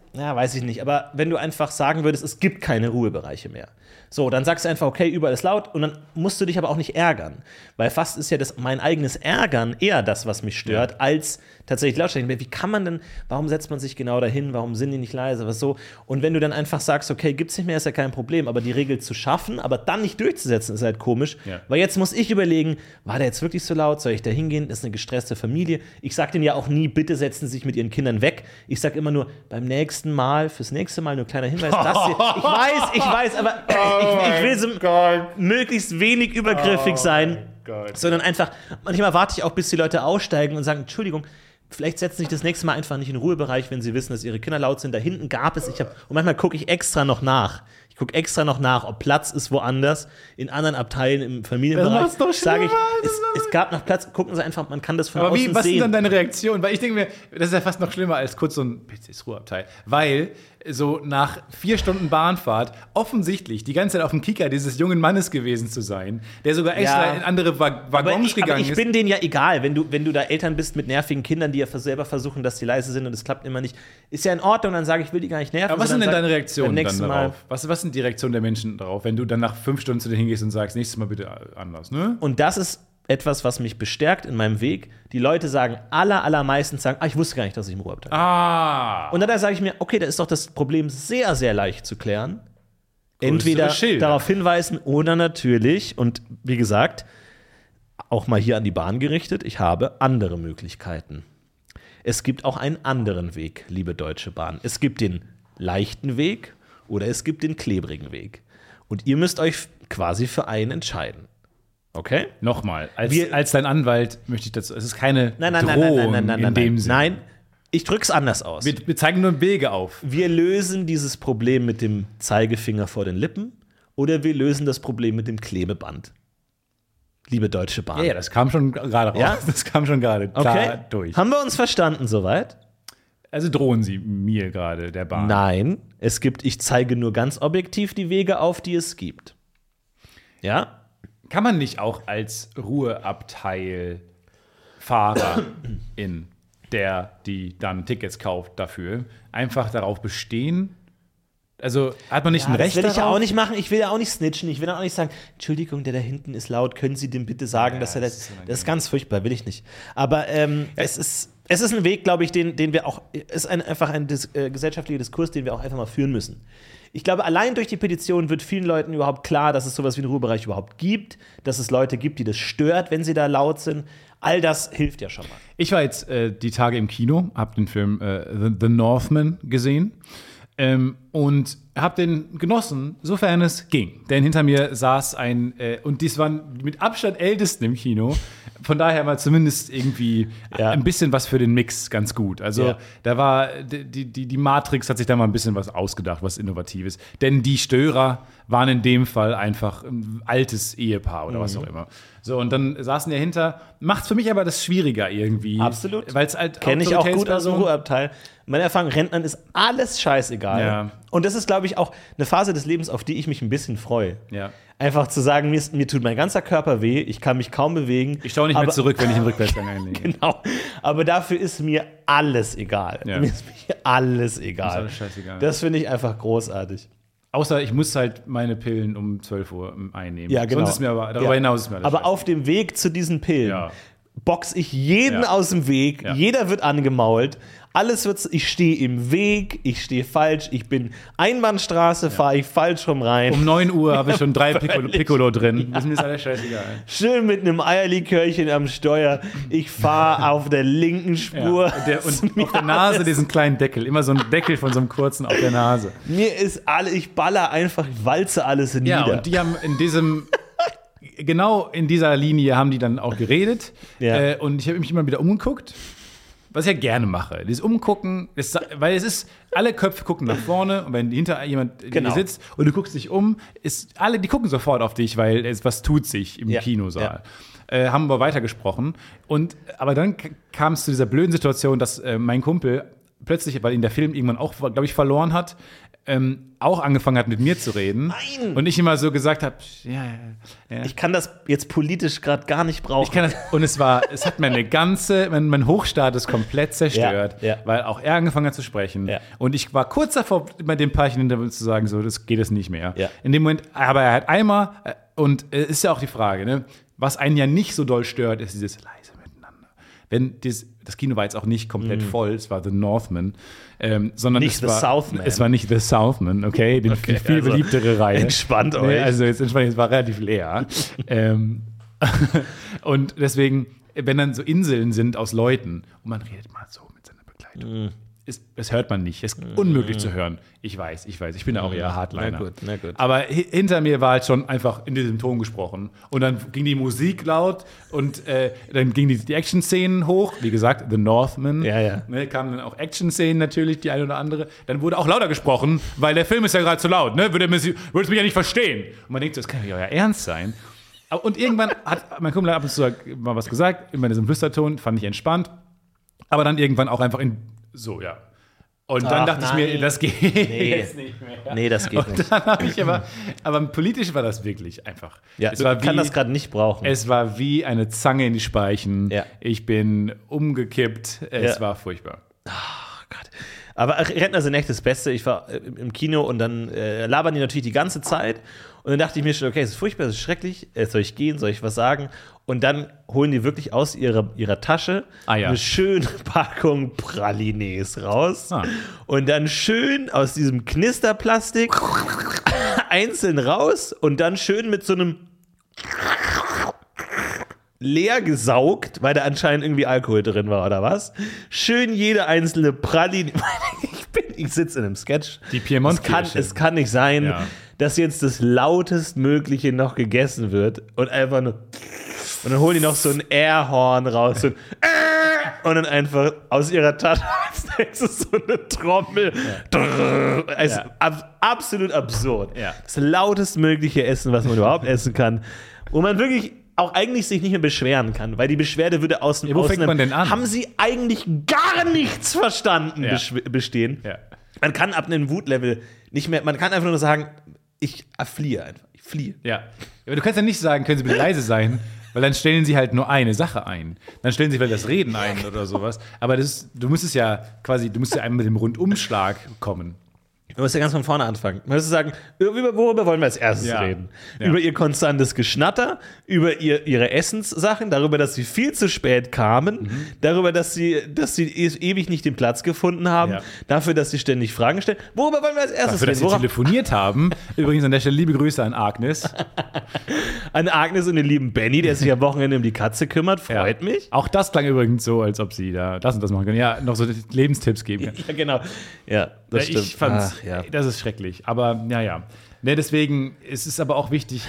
ja, weiß ich nicht, aber wenn du einfach sagen würdest, es gibt keine Ruhebereiche mehr. So, dann sagst du einfach, okay, überall ist laut und dann musst du dich aber auch nicht ärgern. Weil fast ist ja das, mein eigenes Ärgern eher das, was mich stört, ja. als tatsächlich Lautstärke. Wie kann man denn, warum setzt man sich genau dahin, warum sind die nicht leise, was so? Und wenn du dann einfach sagst, okay, gibt's nicht mehr, ist ja kein Problem, aber die Regel zu schaffen, aber dann nicht durchzusetzen, ist halt komisch. Ja. Weil jetzt muss ich überlegen, war der jetzt wirklich so laut, soll ich da hingehen, das ist eine gestresste Familie. Ich sag denen ja auch nie, bitte setzen Sie sich mit Ihren Kindern weg. Ich sag immer nur, beim nächsten Mal, fürs nächste Mal nur kleiner Hinweis, das hier, ich weiß, ich weiß, aber ich, ich will so Gott. möglichst wenig übergriffig oh sein, sondern einfach, manchmal warte ich auch, bis die Leute aussteigen und sagen, Entschuldigung, vielleicht setzen sich das nächste Mal einfach nicht in den Ruhebereich, wenn sie wissen, dass ihre Kinder laut sind. Da hinten gab es, ich hab, und manchmal gucke ich extra noch nach. Ich gucke extra noch nach, ob Platz ist woanders, in anderen Abteilen im Familienbereich. Sage ich, es, es gab noch Platz. Gucken Sie einfach, man kann das von Aber außen wie, was sehen. ist dann deine Reaktion? Weil ich denke mir, das ist ja fast noch schlimmer als kurz so ein P C S-Ruheabteil. Weil so nach vier Stunden Bahnfahrt offensichtlich die ganze Zeit auf dem Kicker dieses jungen Mannes gewesen zu sein, der sogar extra ja. in andere Wa- Waggons aber ich, gegangen aber ich ist. Ich bin denen ja egal, wenn du, wenn du da Eltern bist mit nervigen Kindern, die ja selber versuchen, dass die leise sind und es klappt immer nicht. Ist ja in Ordnung, dann sage ich, will die gar nicht nerven. Aber was sind denn deine Reaktionen dann darauf? Mal was, was sind die Reaktionen der Menschen darauf, wenn du dann nach fünf Stunden zu denen hingehst und sagst, nächstes Mal bitte anders, ne? Und das ist etwas, was mich bestärkt in meinem Weg. Die Leute sagen, aller, allermeistens sagen, ah, ich wusste gar nicht, dass ich im Ruheabteil bin. Ah. Und dann sage ich mir, okay, da ist doch das Problem sehr, sehr leicht zu klären. Entweder darauf hinweisen oder natürlich, und wie gesagt, auch mal hier an die Bahn gerichtet, ich habe andere Möglichkeiten. Es gibt auch einen anderen Weg, liebe Deutsche Bahn. Es gibt den leichten Weg oder es gibt den klebrigen Weg. Und ihr müsst euch quasi für einen entscheiden. Okay? Nochmal, als, Wir, als dein Anwalt möchte ich dazu, es ist keine nein, nein, Drohung nein, nein, nein, nein, in dem nein, Sinne. Nein, ich drück's anders aus. Wir, wir zeigen nur Wege auf. Wir lösen dieses Problem mit dem Zeigefinger vor den Lippen oder wir lösen das Problem mit dem Klebeband. Liebe Deutsche Bahn. Ja, ja, das kam schon gerade raus. Ja? Das kam schon gerade klar okay. durch. Haben wir uns verstanden soweit? Also drohen Sie mir gerade, der Bahn? Nein, es gibt, ich zeige nur ganz objektiv die Wege auf, die es gibt. Ja? Kann man nicht auch als Ruheabteilfahrerin, der die dann Tickets kauft dafür, einfach darauf bestehen? Also hat man nicht ja, ein Recht darauf? Das will ich ja darauf? auch nicht machen. Ich will ja auch nicht snitchen. Ich will ja auch nicht sagen, Entschuldigung, der da hinten ist laut. Können Sie dem bitte sagen, ja, dass er das, das, ist, das ist ganz furchtbar, will ich nicht. Aber ähm, ja. es ist es ist ein Weg, glaube ich, den, den wir auch, ist ein, einfach ein dis, äh, gesellschaftlicher Diskurs, den wir auch einfach mal führen müssen. Ich glaube, allein durch die Petition wird vielen Leuten überhaupt klar, dass es sowas wie einen Ruhebereich überhaupt gibt, dass es Leute gibt, die das stört, wenn sie da laut sind. All das hilft ja schon mal. Ich war jetzt äh, die Tage im Kino, habe den Film äh, The, The Northman gesehen. Ähm, und habe den genossen, sofern es ging. Denn hinter mir saß ein, äh, und dies waren mit Abstand Ältesten im Kino. Von daher war zumindest irgendwie ja. ein bisschen was für den Mix ganz gut. Also ja. da war, die, die, die Matrix hat sich da mal ein bisschen was ausgedacht, was Innovatives. Denn die Störer waren in dem Fall einfach ein altes Ehepaar oder mhm. was auch immer. So, und dann saßen die dahinter. Macht's für mich aber das schwieriger irgendwie. Absolut. Weil es halt kenne ich auch gut aus dem Ruheabteil. Meine Erfahrung, Rentnern ist alles scheißegal. Ja. Und das ist, glaube ich, auch eine Phase des Lebens, auf die ich mich ein bisschen freue. Ja. Einfach zu sagen, mir, mir tut mein ganzer Körper weh, ich kann mich kaum bewegen. Ich schaue nicht aber, mehr zurück, wenn ich im Rückwärtsgang einlege. Genau. Aber dafür ist mir alles egal. Ja. Mir ist mir alles egal. Das ist alles scheißegal. Das finde ich einfach großartig. Außer ich muss halt meine Pillen um zwölf Uhr einnehmen. Ja, genau. Sonst ist mir aber, darüber ja. hinaus ist mir alles Aber scheiße. auf dem Weg zu diesen Pillen ja. box ich jeden ja. aus dem Weg. Ja. Jeder wird angemault. Alles wird, ich stehe im Weg, ich stehe falsch, ich bin Einbahnstraße, ja. fahre ich falsch rum rein. Um neun Uhr habe ich schon drei Piccolo, Piccolo drin. Ja. Das ist mir alles scheißegal. Schön mit einem Eierlikörchen am Steuer. Ich fahre auf der linken Spur. Ja. Und, der, und auf der Nase diesen kleinen Deckel. Immer so ein Deckel von so einem kurzen auf der Nase. Mir ist alle, ich baller einfach, ich walze alles nieder. Ja, und die haben in diesem... Genau in dieser Linie haben die dann auch geredet. Ja. Äh, und ich habe mich immer wieder umgeguckt. Was ich ja gerne mache, dieses Umgucken, das, weil es ist, alle Köpfe gucken nach vorne und wenn hinter jemand genau. sitzt und du guckst dich um, ist alle, die gucken sofort auf dich, weil es was tut sich im ja. Kinosaal. Ja. Äh, haben wir weitergesprochen. Und, aber dann k- kam es zu dieser blöden Situation, dass äh, mein Kumpel plötzlich, weil ihn der Film irgendwann auch, glaube ich, verloren hat, ähm, auch angefangen hat, mit mir zu reden. Nein! Und ich immer so gesagt habe, ja, ja, ja. Ich kann das jetzt politisch gerade gar nicht brauchen. Ich kann das, und es war, es hat meine ganze, mein, mein Hochstatus komplett zerstört, Ja, ja. weil auch er angefangen hat zu sprechen. Ja. Und ich war kurz davor, bei dem Paarchen Interview zu sagen, so, das geht es nicht mehr. Ja. In dem Moment, aber er hat einmal, äh, und es ist ja auch die Frage, ne, was einen ja nicht so doll stört, ist dieses leise Miteinander. Wenn das, das Kino war jetzt auch nicht komplett Mhm. voll, es war The Northman, ähm, sondern Nicht es The war, Southman. es war nicht The Southman, okay, die, Okay, die viel also beliebtere Reihe. entspannt Nee, euch. also jetzt entspannt, es war relativ leer. ähm, und deswegen, wenn dann so Inseln sind aus Leuten und man redet mal so mit seiner Begleitung, Mhm. ist, das hört man nicht. Ist unmöglich zu hören. Ich weiß, ich weiß. Ich bin da auch eher Hardliner. Na gut, na gut. Aber hi- hinter mir war halt schon einfach in diesem Ton gesprochen. Und dann ging die Musik laut und äh, dann gingen die, die Action-Szenen hoch. Wie gesagt, The Northman. Ja, ja. Ne, kamen dann auch Action-Szenen natürlich, die eine oder andere. Dann wurde auch lauter gesprochen, weil der Film ist ja gerade zu laut. Ne? Würde es mich ja nicht verstehen. Und man denkt so, das kann ja euer Ernst sein. Aber- Und irgendwann hat mein Kumpel ab und zu mal was gesagt, immer in diesem Flüsterton, fand ich entspannt. Aber dann irgendwann auch einfach in so, ja. Und dann Ach, dachte ich nein. mir, das geht Nee. jetzt nicht mehr. Nee, das geht Und nicht. dann habe ich aber, aber politisch war das wirklich einfach. Ja, es du war kann wie, das gerade nicht brauchen. es war wie eine Zange in die Speichen. Ja. Ich bin umgekippt. Es Ja. war furchtbar. Oh Gott. Aber Rentner sind echt das Beste. Ich war äh, im Kino und dann äh, labern die natürlich die ganze Zeit. Und dann dachte ich mir schon, okay, es ist furchtbar, es ist schrecklich. Äh, soll ich gehen? Soll ich was sagen? Und dann holen die wirklich aus ihrer, ihrer Tasche Ah, ja. eine schöne Packung Pralines raus. Ah. Und dann schön aus diesem Knisterplastik einzeln raus und dann schön mit so einem leer gesaugt, weil da anscheinend irgendwie Alkohol drin war oder was. Schön jede einzelne Praline. Ich, bin, ich sitze in einem Sketch. Die Es kann, Piemont-Kirsche. es kann nicht sein, Ja. dass jetzt das lautestmögliche noch gegessen wird und einfach nur. Und dann holen die noch so ein Airhorn raus. So ein und dann einfach aus ihrer Tasche als nächstes so eine Trommel. Es ist Ja. ab, absolut absurd. Ja. Das lautestmögliche Essen, was man überhaupt essen kann. Wo man wirklich auch eigentlich sich nicht mehr beschweren kann, weil die Beschwerde würde aus dem Ja, wo fängt man denn an? Haben sie eigentlich gar nichts verstanden Ja. besch- bestehen. Ja. Man kann ab einem Wutlevel nicht mehr, man kann einfach nur sagen, ich fliehe einfach, ich fliehe. Ja. Aber du kannst ja nicht sagen, können Sie bitte leise sein, weil dann stellen sie halt nur eine Sache ein. Dann stellen sie vielleicht das Reden ein oder sowas. Aber das ist, du müsstest ja quasi, du müsstest ja einmal mit dem Rundumschlag kommen. Du musst ja ganz von vorne anfangen. Man müsste sagen, über- worüber wollen wir als erstes Ja. reden? Ja. Über ihr konstantes Geschnatter, über ihr, ihre Essenssachen, darüber, dass sie viel zu spät kamen, Mhm. darüber, dass sie, dass sie e- ewig nicht den Platz gefunden haben, Ja. dafür, dass sie ständig Fragen stellen. Worüber wollen wir als erstes Dafür, dass reden? sie Worauf, telefoniert haben. Übrigens an der Stelle liebe Grüße an Agnes. an Agnes und den lieben Benny, der sich am Wochenende um die Katze kümmert, freut Ja. mich. Auch das klang übrigens so, als ob sie da das und das machen können. Ja, noch so Lebenstipps geben können. Ja, genau. Ja, das Ja, stimmt. ich fand's, Ach, ja. das ist schrecklich. Aber ja, ja. Ne, deswegen, es ist aber auch wichtig.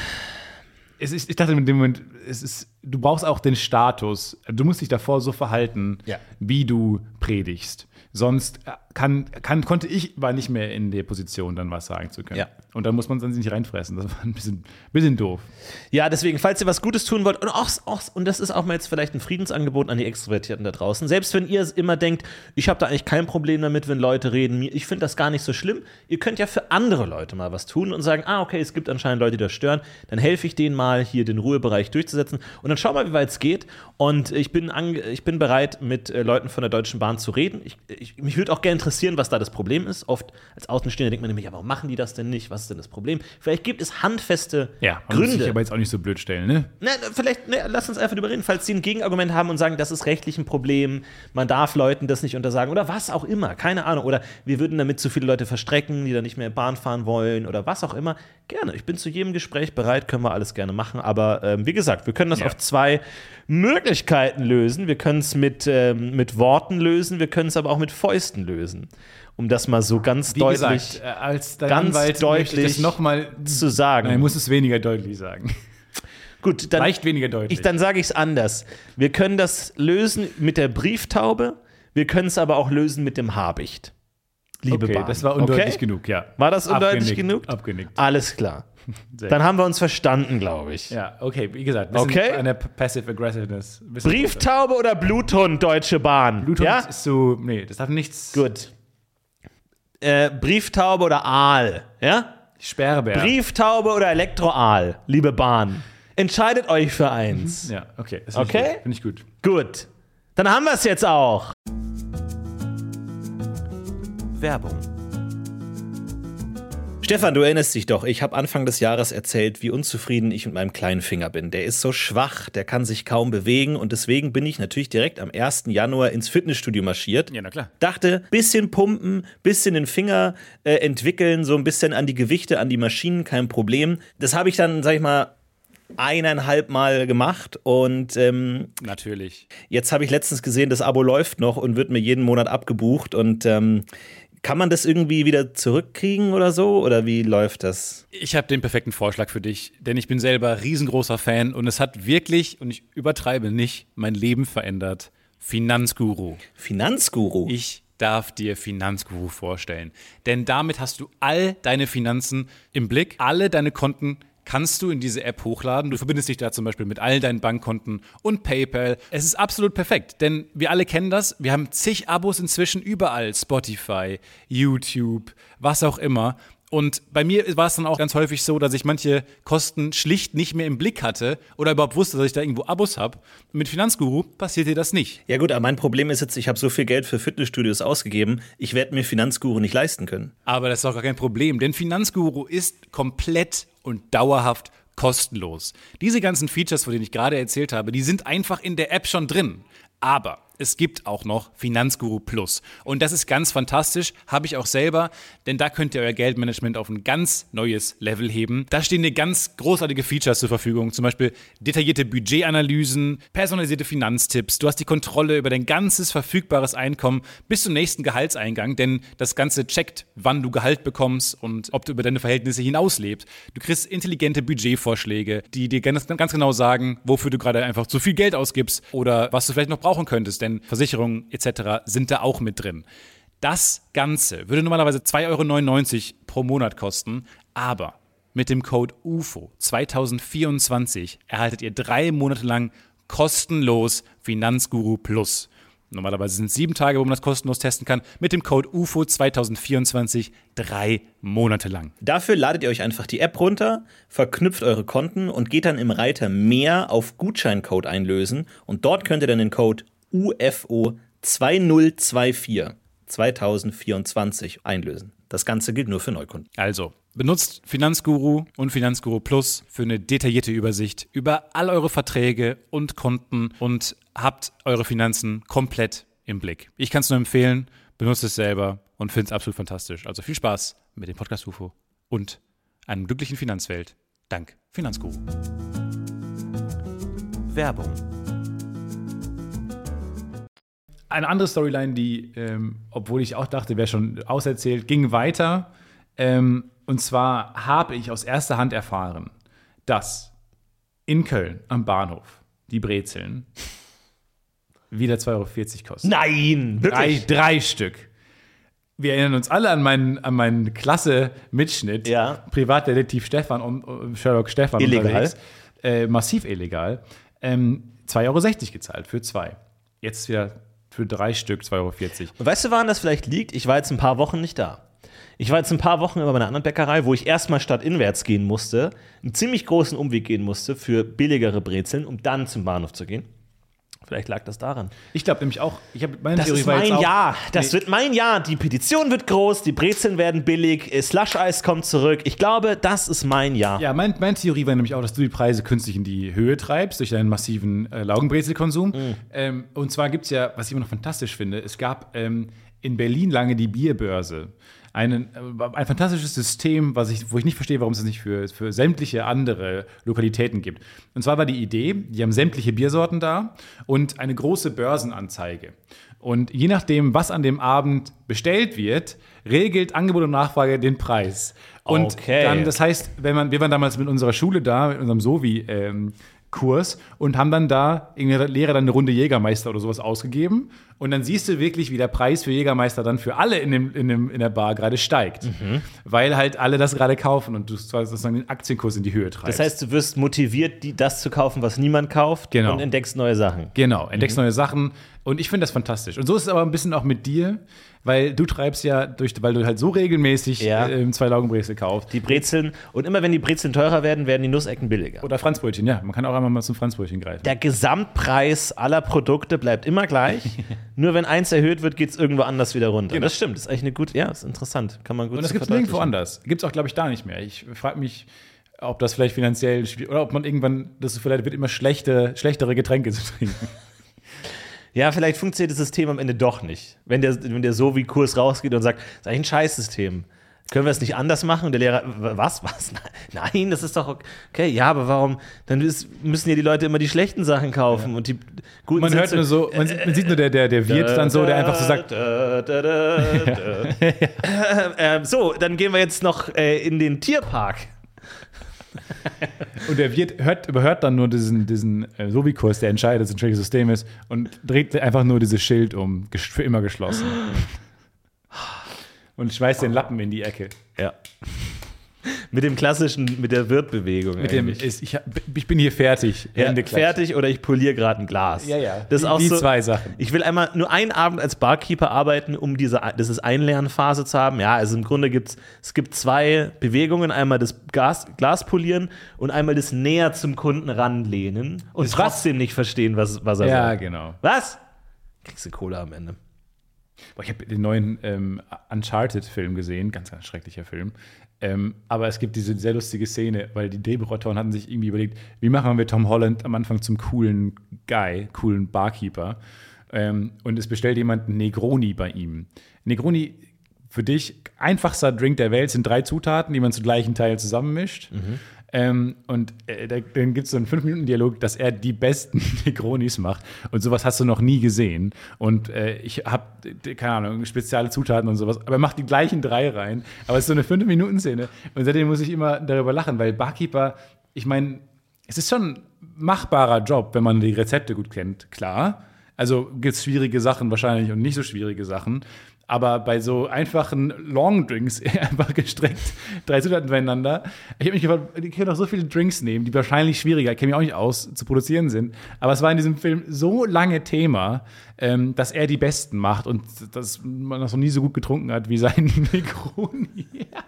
Es ist, ich dachte in dem Moment, es ist, du brauchst auch den Status. Du musst dich davor so verhalten, Ja. wie du predigst. Sonst kann, kann, konnte ich, war nicht mehr in der Position, dann was sagen zu können. Ja. Und dann muss man dann sich nicht reinfressen. Das war ein bisschen, bisschen doof. Ja, deswegen, falls ihr was Gutes tun wollt, und, auch, auch, und das ist auch mal jetzt vielleicht ein Friedensangebot an die Extrovertierten da draußen, selbst wenn ihr immer denkt, ich habe da eigentlich kein Problem damit, wenn Leute reden, mir- ich finde das gar nicht so schlimm, ihr könnt ja für andere Leute mal was tun und sagen, ah, okay, es gibt anscheinend Leute, die das stören, dann helfe ich denen mal, hier den Ruhebereich durchzusetzen und dann schau mal, wie weit es geht und ich bin, ange ich bin bereit, mit äh, Leuten von der Deutschen Bahn zu reden. Ich, ich, mich würde auch gerne interessieren, was da das Problem ist. Oft als Außenstehender denkt man nämlich, ja, warum machen die das denn nicht? Was ist denn das Problem? Vielleicht gibt es handfeste Ja, man muss sich Gründe. aber jetzt auch nicht so blöd stellen, ne? Na, vielleicht, ne, lass uns einfach drüber reden, falls sie ein Gegenargument haben und sagen, das ist rechtlich ein Problem, man darf Leuten das nicht untersagen oder was auch immer, keine Ahnung. Oder wir würden damit zu viele Leute verstrecken, die dann nicht mehr Bahn fahren wollen oder was auch immer. Gerne, ich bin zu jedem Gespräch bereit, können wir alles gerne machen. Aber ähm, wie gesagt, wir können das Ja. auf zwei Möglichkeiten lösen. Wir können es mit, ähm, mit Worten lösen, wir können es aber auch mit Fäusten lösen. Um das mal so ganz Wie deutlich gesagt, äh, als dein ganz Anwalt deutlich möchte ich das nochmal. zu sagen. Nein, ich muss es weniger deutlich sagen. Gut, dann Leicht weniger deutlich. Ich, dann sage ich es anders. Wir können das lösen mit der Brieftaube, wir können es aber auch lösen mit dem Habicht. Liebe okay, Bahn. das war undeutlich Okay? genug, ja. War das undeutlich Abgenickt, genug? Abgenickt. Alles klar. Sehr Dann haben wir uns verstanden, glaube ich. Ja, okay, wie gesagt, bisschen Okay. eine P- Passive Aggressiveness. Bisschen Brieftaube oder Bluthund, Deutsche Bahn? Bluthund Ja? ist so, nee, das darf nichts. Gut. äh, Brieftaube oder Aal, ja? Sperrbär. Brieftaube oder Elektroaal, liebe Bahn. Entscheidet euch für eins. Ja, okay. Das Okay? Finde ich gut. Gut. Dann haben wir es jetzt auch. Werbung. Stefan, du erinnerst dich doch, ich habe Anfang des Jahres erzählt, wie unzufrieden ich mit meinem kleinen Finger bin. Der ist so schwach, der kann sich kaum bewegen und deswegen bin ich natürlich direkt am ersten Januar ins Fitnessstudio marschiert. Ja, na klar. Dachte, bisschen pumpen, bisschen den Finger äh, entwickeln, so ein bisschen an die Gewichte, an die Maschinen, kein Problem. Das habe ich dann, sag ich mal, eineinhalb Mal gemacht und ähm, natürlich. Jetzt habe ich letztens gesehen, das Abo läuft noch und wird mir jeden Monat abgebucht und ähm, kann man das irgendwie wieder zurückkriegen oder so? Oder wie läuft das? Ich habe den perfekten Vorschlag für dich, denn ich bin selber riesengroßer Fan und es hat wirklich, und ich übertreibe nicht, mein Leben verändert. Finanzguru. Finanzguru? Ich darf dir Finanzguru vorstellen. Denn damit hast du all deine Finanzen im Blick, alle deine Konten kannst du in diese App hochladen. Du verbindest dich da zum Beispiel mit all deinen Bankkonten und PayPal. Es ist absolut perfekt, denn wir alle kennen das. Wir haben zig Abos inzwischen überall. Spotify, YouTube, was auch immer. Und bei mir war es dann auch ganz häufig so, dass ich manche Kosten schlicht nicht mehr im Blick hatte oder überhaupt wusste, dass ich da irgendwo Abos habe. Mit Finanzguru passiert dir das nicht. Ja gut, aber mein Problem ist jetzt, ich habe so viel Geld für Fitnessstudios ausgegeben, ich werde mir Finanzguru nicht leisten können. Aber das ist auch gar kein Problem, denn Finanzguru ist komplett und dauerhaft kostenlos. Diese ganzen Features, von denen ich gerade erzählt habe, die sind einfach in der App schon drin. Aber es gibt auch noch Finanzguru Plus. Und das ist ganz fantastisch, habe ich auch selber, denn da könnt ihr euer Geldmanagement auf ein ganz neues Level heben. Da stehen dir ganz großartige Features zur Verfügung, zum Beispiel detaillierte Budgetanalysen, personalisierte Finanztipps. Du hast die Kontrolle über dein ganzes verfügbares Einkommen bis zum nächsten Gehaltseingang, denn das Ganze checkt, wann du Gehalt bekommst und ob du über deine Verhältnisse hinaus lebst. Du kriegst intelligente Budgetvorschläge, die dir ganz, ganz genau sagen, wofür du gerade einfach zu viel Geld ausgibst oder was du vielleicht noch brauchen könntest, denn Versicherungen et cetera sind da auch mit drin. Das Ganze würde normalerweise zwei Euro neunundneunzig pro Monat kosten, aber mit dem Code U F O zwanzig vierundzwanzig erhaltet ihr drei Monate lang kostenlos Finanzguru Plus. Normalerweise sind es sieben Tage, wo man das kostenlos testen kann. Mit dem Code U F O zwanzig vierundzwanzig drei Monate lang. Dafür ladet ihr euch einfach die App runter, verknüpft eure Konten und geht dann im Reiter Mehr auf Gutscheincode einlösen. Und dort könnt ihr dann den Code U F O zwanzig vierundzwanzig zwanzig vierundzwanzig einlösen. Das Ganze gilt nur für Neukunden. Also, benutzt Finanzguru und Finanzguru Plus für eine detaillierte Übersicht über all eure Verträge und Konten und habt eure Finanzen komplett im Blick. Ich kann es nur empfehlen, benutzt es selber und finde es absolut fantastisch. Also viel Spaß mit dem Podcast U F O und einem glücklichen Finanzwelt. Dank Finanzguru. Werbung. Eine andere Storyline, die, ähm, obwohl ich auch dachte, wäre schon auserzählt, ging weiter. Ähm, und zwar habe ich aus erster Hand erfahren, dass in Köln am Bahnhof die Brezeln wieder zwei Euro vierzig kosten. Nein, Drei, wirklich? drei Stück. Wir erinnern uns alle an meinen, an meinen Klasse-Mitschnitt. Ja. Privatdetektiv Stefan und uh, Sherlock Stefan Illegal. unterwegs. Äh, massiv illegal. Ähm, zwei Euro sechzig gezahlt für zwei. Jetzt wieder für drei Stück zwei Euro vierzig. Und weißt du, woran das vielleicht liegt? Ich war jetzt ein paar Wochen nicht da. Ich war jetzt ein paar Wochen über bei einer anderen Bäckerei, wo ich erstmal stadtinwärts gehen musste, einen ziemlich großen Umweg gehen musste für billigere Brezeln, um dann zum Bahnhof zu gehen. Vielleicht lag das daran. Ich glaube nämlich auch, ich habe meine Das Theorie ist war jetzt mein auch, Jahr. Das Nee. wird mein Jahr. Die Petition wird groß, die Brezeln werden billig, Slush-Eis kommt zurück. Ich glaube, das ist mein Jahr. Ja, mein, meine Theorie war nämlich auch, dass du die Preise künstlich in die Höhe treibst durch deinen massiven äh, Laugenbrezelkonsum. Mm. Ähm, und zwar gibt es ja, was ich immer noch fantastisch finde, es gab ähm, in Berlin lange die Bierbörse. Einen, äh, ein fantastisches System, was ich, wo ich nicht verstehe, warum es das nicht für, für sämtliche andere Lokalitäten gibt. Und zwar war die Idee, die haben sämtliche Biersorten da und eine große Börsenanzeige. Und je nachdem, was an dem Abend bestellt wird, regelt Angebot und Nachfrage den Preis. Und Okay. dann, das heißt, wenn man, wir waren damals mit unserer Schule da, mit unserem Sovi, ähm, Kurs und haben dann da, irgendein Lehrer dann eine Runde Jägermeister oder sowas ausgegeben und dann siehst du wirklich, wie der Preis für Jägermeister dann für alle in, dem, in, dem, in der Bar gerade steigt, Mhm. weil halt alle das gerade kaufen und du sozusagen den Aktienkurs in die Höhe treibst. Das heißt, du wirst motiviert, die, das zu kaufen, was niemand kauft Genau. und entdeckst neue Sachen. Genau, entdeckst Mhm. neue Sachen, Und ich finde das fantastisch. Und so ist es aber ein bisschen auch mit dir, weil du treibst ja, durch, weil du halt so regelmäßig Ja. äh, zwei Laugenbrezel kaufst. Die Brezeln, und immer wenn die Brezeln teurer werden, werden die Nussecken billiger. Oder Franzbrötchen, ja. Man kann auch einmal mal zum Franzbrötchen greifen. Der Gesamtpreis aller Produkte bleibt immer gleich. Nur wenn eins erhöht wird, geht es irgendwo anders wieder runter. Genau. Das stimmt, das ist eigentlich eine gute, ja, ist interessant. Kann man gut Und das so gibt es nirgendwo verdeutlichen. anders. Gibt es auch, glaube ich, da nicht mehr. Ich frage mich, ob das vielleicht finanziell schwierig oder ob man irgendwann das verleitet wird, immer schlechte, schlechtere Getränke zu trinken. Ja, vielleicht funktioniert das System am Ende doch nicht. Wenn der, wenn der so wie Kurs rausgeht und sagt, das ist eigentlich ein Scheißsystem. Können wir es nicht anders machen? Und der Lehrer, was, was? Nein, das ist doch okay. Ja, aber warum? Dann ist, müssen ja die Leute immer die schlechten Sachen kaufen. Ja. Und die guten Man hört nur so, man, sieht, man sieht nur, der, der, der Wirt dann so, der einfach so sagt. Da, da, da, da. äh, so, dann gehen wir jetzt noch äh, in den Tierpark. Und der Wirt hört, überhört dann nur diesen, diesen äh, Sobi-Kurs, der entscheidet, dass es ein schlechtes System ist, und dreht einfach nur dieses Schild um, ges- für immer geschlossen. Und schmeißt den Lappen in die Ecke. Ja. Mit dem klassischen, mit der Wirtbewegung. Mit dem ist, ich, hab- ich bin hier fertig. ja, Hände klatschen. fertig oder ich poliere gerade ein Glas. Ja, ja. Das ist Die- auch die so, zwei Sachen. Ich will einmal nur einen Abend als Barkeeper arbeiten, um diese das ist Einlernphase zu haben. Ja, also im Grunde gibt es gibt zwei Bewegungen. Einmal das Gas, Glas polieren und einmal das näher zum Kunden ranlehnen und Das was? trotzdem nicht verstehen, was, was er Ja, sagt. genau. Was? Kriegst du Kohle am Ende. Boah, ich habe den neuen ähm, Uncharted-Film gesehen, ganz, ganz schrecklicher Film. Ähm, aber es gibt diese sehr lustige Szene, weil die Drehbuchautoren hatten sich irgendwie überlegt, wie machen wir Tom Holland am Anfang zum coolen Guy, coolen Barkeeper. Ähm, und es bestellt jemand einen Negroni bei ihm. Negroni, für dich, einfachster Drink der Welt, sind drei Zutaten, die man zu gleichen Teilen zusammenmischt. Mhm. Ähm, und äh, da, dann gibt es so einen fünf Minuten Dialog, dass er die besten Negronis macht. Und sowas hast du noch nie gesehen. Und äh, ich habe, keine Ahnung, spezielle Zutaten und sowas. Aber er macht die gleichen drei rein. Aber es ist so eine fünf Minuten Szene. Und seitdem muss ich immer darüber lachen, weil Barkeeper, ich meine, es ist schon ein machbarer Job, wenn man die Rezepte gut kennt, klar. Also gibt es schwierige Sachen wahrscheinlich und nicht so schwierige Sachen. Aber bei so einfachen Longdrinks, einfach gestreckt, drei Zutaten beieinander. Ich habe mich gefragt, die können doch so viele Drinks nehmen, die wahrscheinlich schwieriger, ich kenne mich auch nicht aus, zu produzieren sind. Aber es war in diesem Film so lange Thema, ähm, dass er die besten macht und dass man das noch nie so gut getrunken hat wie sein Negroni.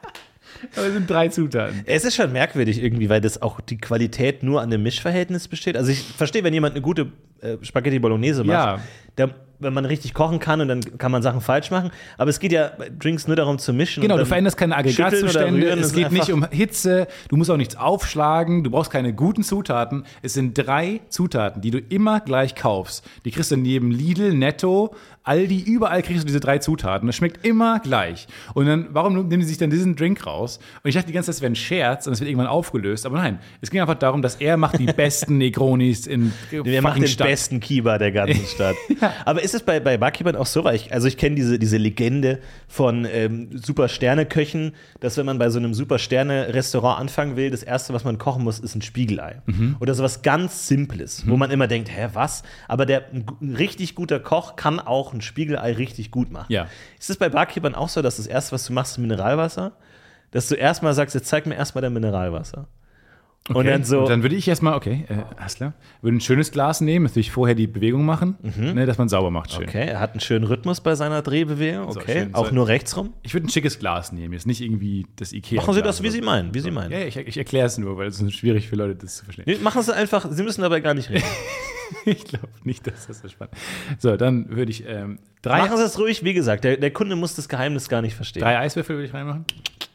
Aber es sind drei Zutaten. Es ist schon merkwürdig irgendwie, weil das auch die Qualität nur an dem Mischverhältnis besteht. Also ich verstehe, wenn jemand eine gute äh, Spaghetti Bolognese macht, Ja. der, wenn man richtig kochen kann und dann kann man Sachen falsch machen. Aber es geht ja bei Drinks nur darum zu mischen. Genau, und du dann veränderst keine schütteln oder Aggregatzustände, rühren, es ist geht nicht einfach- um Hitze, du musst auch nichts aufschlagen, du brauchst keine guten Zutaten. Es sind drei Zutaten, die du immer gleich kaufst. Die kriegst du in jedem Lidl, Netto, Aldi, überall kriegst du diese drei Zutaten. Das schmeckt immer gleich. Und dann, warum nehmen die sich dann diesen Drink raus? Und ich dachte die ganze Zeit, es wäre ein Scherz und es wird irgendwann aufgelöst. Aber nein, es ging einfach darum, dass er macht die besten Negronis in Wer macht fucking den Stadt. besten Kiba der ganzen Stadt? Aber ist es bei, bei Barkeepern auch so? Weil ich, also ich kenne diese, diese Legende von ähm, Super-Sterne-Köchen, dass wenn man bei so einem Super-Sterne-Restaurant anfangen will, das Erste, was man kochen muss, ist ein Spiegelei. Mhm. Oder sowas ganz Simples, wo man immer denkt, hä, was? Aber der, ein, gu- ein richtig guter Koch kann auch ein Spiegelei richtig gut machen. Ja. Ist es bei Barkeepern auch so, dass das Erste, was du machst, ist Mineralwasser? Dass du erstmal sagst, jetzt zeig mir erstmal dein Mineralwasser. Und Okay. dann so. Und dann würde ich erstmal, okay, äh, alles klar, würde ein schönes Glas nehmen, natürlich vorher die Bewegung machen, ne, dass man sauber macht. Schön. Okay, er hat einen schönen Rhythmus bei seiner Drehbewegung. So, Okay, schön. auch So. nur rechts rum. Ich würde ein schickes Glas nehmen, jetzt nicht irgendwie das Ikea. Machen Sie das, wie Sie meinen, wie Sie meinen. Ja, ja, ich, ich erkläre es nur, weil es ist schwierig für Leute, das zu verstehen. Nee, machen Sie einfach, Sie müssen dabei gar nicht reden. Ich glaube nicht, dass das so spannend ist. So, dann würde ich ähm, drei, Machen Sie es ruhig, wie gesagt, der, der Kunde muss das Geheimnis gar nicht verstehen. drei Eiswürfel würde ich reinmachen.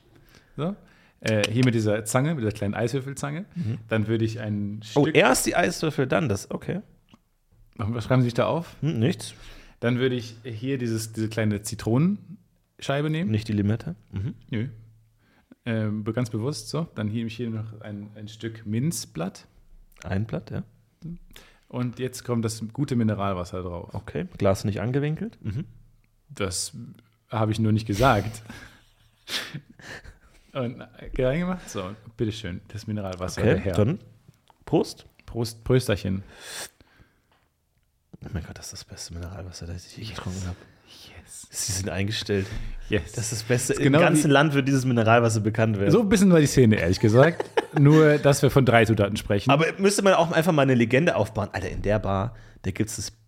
So. Äh, hier mit dieser Zange, mit dieser kleinen Eiswürfelzange. Dann würde ich ein Oh, Stück. erst die Eiswürfel, dann das, okay. Was schreiben Sie sich da auf? Hm, nichts, Dann würde ich hier dieses, diese kleine Zitronenscheibe nehmen. nicht die Limette. Mhm. Nö. Ähm, be- ganz bewusst so. Dann nehme ich hier noch ein, ein Stück Minzblatt. Ein Blatt, ja. Und jetzt kommt das gute Mineralwasser drauf. Okay, Glas nicht angewinkelt. Mhm. Das habe ich nur nicht gesagt. Und äh, reingemacht. So, bitteschön, das Mineralwasser. der Okay, Herr. dann Prost. Prost, Prösterchen. Oh mein Gott, das ist das beste Mineralwasser, das ich je getrunken habe. Yes. Sie sind eingestellt. Yes. Das ist das Beste. Das ist genau Im ganzen wie- Land wird dieses Mineralwasser bekannt werden. So ein bisschen war die Szene, ehrlich gesagt. Nur, dass wir von drei Zutaten sprechen. Aber müsste man auch einfach mal eine Legende aufbauen. Alter, in der Bar, da gibt es das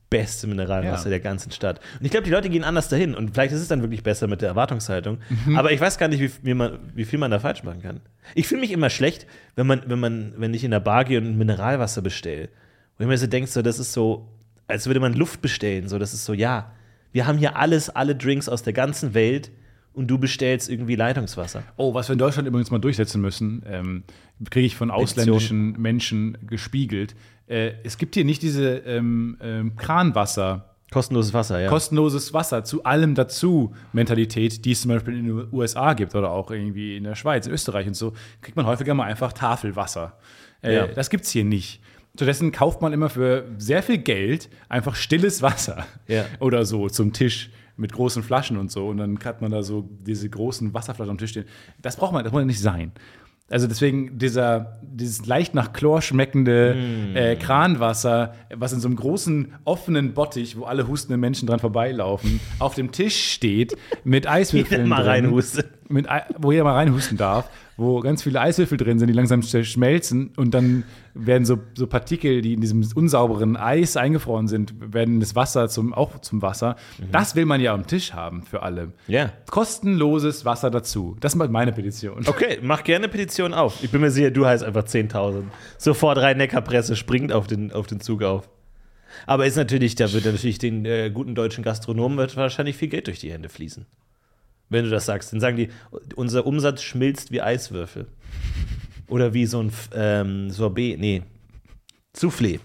beste Mineralwasser Ja. der ganzen Stadt. Und ich glaube, die Leute gehen anders dahin. Und vielleicht ist es dann wirklich besser mit der Erwartungshaltung. Mhm. Aber ich weiß gar nicht, wie, wie, man, wie viel man da falsch machen kann. Ich fühle mich immer schlecht, wenn man, wenn man, wenn ich in der Bar gehe und ein Mineralwasser bestelle. Und ich mir so denke, so, das ist so, als würde man Luft bestellen. So, das ist so, ja, wir haben hier alles, alle Drinks aus der ganzen Welt und du bestellst irgendwie Leitungswasser. Oh, was wir in Deutschland übrigens mal durchsetzen müssen, ähm, kriege ich von ausländischen Menschen gespiegelt. Äh, es gibt hier nicht diese ähm, ähm, Kranwasser, Kostenloses Wasser, ja. kostenloses Wasser, zu allem dazu Mentalität, die es zum Beispiel in den U S A gibt oder auch irgendwie in der Schweiz, in Österreich und so, kriegt man häufiger mal einfach Tafelwasser. Äh, Ja. Das gibt es hier nicht. Stattdessen kauft man immer für sehr viel Geld einfach stilles Wasser Ja. oder so zum Tisch mit großen Flaschen und so. Und dann hat man da so diese großen Wasserflaschen am Tisch stehen. Das braucht man, das muss nicht sein. Also deswegen dieser, dieses leicht nach Chlor schmeckende Mm. äh, Kranwasser, was in so einem großen offenen Bottich, wo alle hustenden Menschen dran vorbeilaufen, auf dem Tisch steht mit Eiswürfeln Jeder mal drin, reinhustet. mit, Ei- wo jeder mal reinhusten darf, wo ganz viele Eiswürfel drin sind, die langsam schmelzen und dann werden so, so Partikel, die in diesem unsauberen Eis eingefroren sind, werden das Wasser zum, auch zum Wasser. Das will man ja am Tisch haben für alle. Ja. Kostenloses Wasser dazu. Das ist mal meine Petition. Okay, mach gerne Petition auf. Ich bin mir sicher, du heißt einfach zehntausend. Sofort Rhein-Neckar-Presse springt auf den, auf den Zug auf. Aber ist natürlich, da wird natürlich den äh, guten deutschen Gastronomen wird wahrscheinlich viel Geld durch die Hände fließen. Wenn du das sagst, dann sagen die, unser Umsatz schmilzt wie Eiswürfel. Oder wie so ein ähm, Sorbet, nee, Soufflé.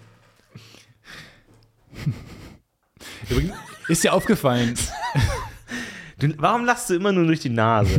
Übrigens, ist dir aufgefallen, Du, warum lachst du immer nur durch die Nase?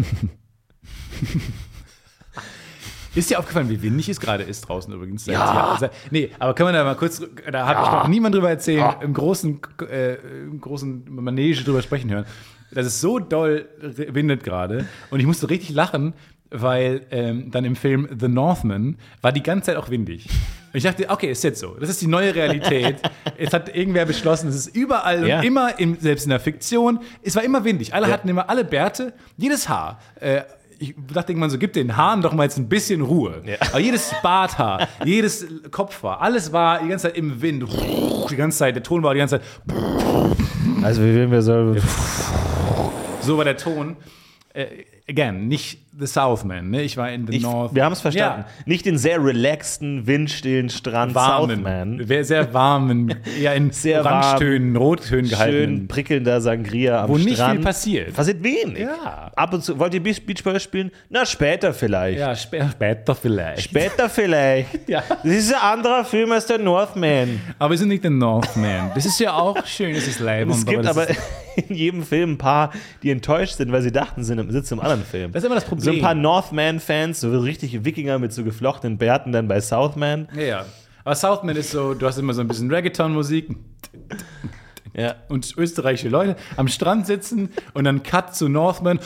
ist dir aufgefallen, wie windig es gerade ist draußen übrigens? Seit Ja. Jahr- seit- Nee, aber können wir da mal kurz, da habe ich noch niemand drüber erzählen, im großen, äh, im großen Manege drüber sprechen hören. Das ist so doll windet gerade und ich musste richtig lachen, weil ähm, dann im Film The Northman war die ganze Zeit auch windig. Und ich dachte, okay, ist jetzt so. Das ist die neue Realität. Jetzt hat irgendwer beschlossen, es ist überall Ja. und immer, in, selbst in der Fiktion, es war immer windig. Alle Ja. hatten immer alle Bärte, jedes Haar. Äh, ich dachte irgendwann so, gib den Haaren doch mal jetzt ein bisschen Ruhe. Ja. Aber jedes Barthaar, jedes Kopfhaar, alles war die ganze Zeit im Wind. Die ganze Zeit, der Ton war die ganze Zeit. Also, wie will wir so. So war der Ton. Äh, again, nicht The Southman, ne? Ich war in The Ich, North. wir haben es verstanden. Ja. Nicht den sehr relaxten, windstillen Strand Warmen, Southman. Wer- sehr warmen, ja in Sehr Orangetönen, Rottönen Schön gehalten. prickelnder Sangria am Wo nicht Strand. viel passiert. Passiert wenig. Ja. Ab und zu. Wollt ihr Beach- Beachball spielen? Na, später vielleicht. Ja, spä später vielleicht. Später vielleicht. Ja. Das ist ein anderer Film als der Northman. Aber wir sind nicht der Northman. Das ist ja auch schön, das ist Leib. Es gibt das aber ist, in jedem Film ein paar, die enttäuscht sind, weil sie dachten, sie sind im- sitzen im anderen Film. das ist immer das Problem. So ein paar Northman-Fans, so richtige Wikinger mit so geflochtenen Bärten dann bei Southman. ja, ja. Aber Southman ist so, du hast immer so ein bisschen Reggaeton-Musik Ja. und österreichische Leute am Strand sitzen und dann Cut zu Northman.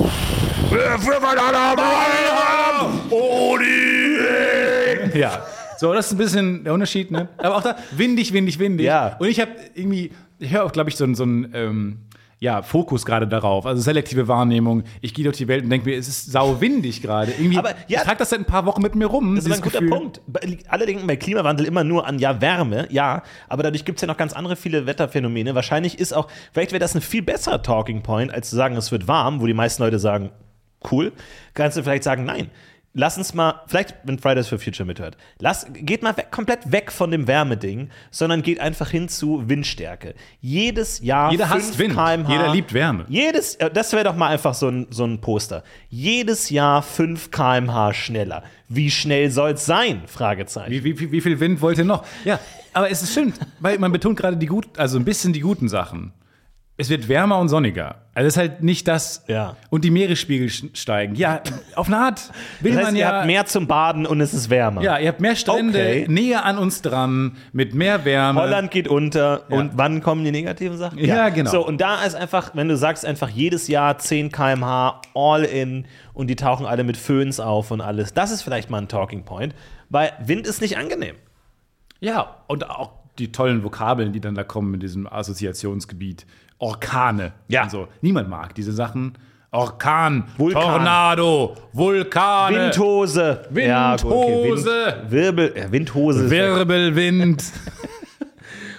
Ja, so, das ist ein bisschen der Unterschied, ne? Aber auch da windig, windig, windig. Ja. Und ich habe irgendwie, ich höre auch, glaube ich, so, so einen ähm, ja, Fokus gerade darauf, also selektive Wahrnehmung. Ich gehe durch die Welt und denke mir, es ist sau windig gerade. Irgendwie, Aber, ja, ich trage das seit ein paar Wochen mit mir rum. Das ist ein dieses guter Gefühl. Punkt. Bei- Alle denken bei Klimawandel immer nur an, ja, Wärme, ja, aber dadurch gibt es ja noch ganz andere viele Wetterphänomene. Wahrscheinlich ist auch, vielleicht wäre das ein viel besserer Talking Point, als zu sagen, es wird warm, wo die meisten Leute sagen, cool. Kannst du vielleicht sagen, nein. Lass uns mal, vielleicht, wenn Fridays for Future mithört, lass, geht mal weg, komplett weg von dem Wärmeding, sondern geht einfach hin zu Windstärke. Jedes Jahr Jeder fünf hasst Wind. Kilometer pro Stunde. Jeder liebt Wärme. Jedes, äh, das wäre doch mal einfach so ein, so ein Poster. Jedes Jahr fünf Kilometer pro Stunde schneller. Wie schnell soll's sein? Fragezeichen. Wie, wie, wie, wie viel Wind wollt ihr noch? Ja, aber es ist schön, weil man betont gerade die gut, also ein bisschen die guten Sachen. Es wird wärmer und sonniger. Also es ist halt nicht das. Ja. Und die Meeresspiegel sch- steigen. Ja, auf eine Art will Das heißt, man ihr ja. habt mehr zum Baden und es ist wärmer. Ja, ihr habt mehr Strände Okay. näher an uns dran, mit mehr Wärme. Holland geht unter Ja. und wann kommen die negativen Sachen? Ja, genau. So, und da ist einfach, wenn du sagst, einfach jedes Jahr zehn Kilometer pro Stunde all in und die tauchen alle mit Föhns auf und alles, das ist vielleicht mal ein Talking Point, weil Wind ist nicht angenehm. Ja, und auch die tollen Vokabeln, die dann da kommen in diesem Assoziationsgebiet. Orkane. Ja. Also, niemand mag diese Sachen. Orkan, Vulkan. Tornado, Vulkane, Windhose. Ja, gut, okay. Windhose. Wind, Wirbel, äh, Windhose. ist- Wirbelwind.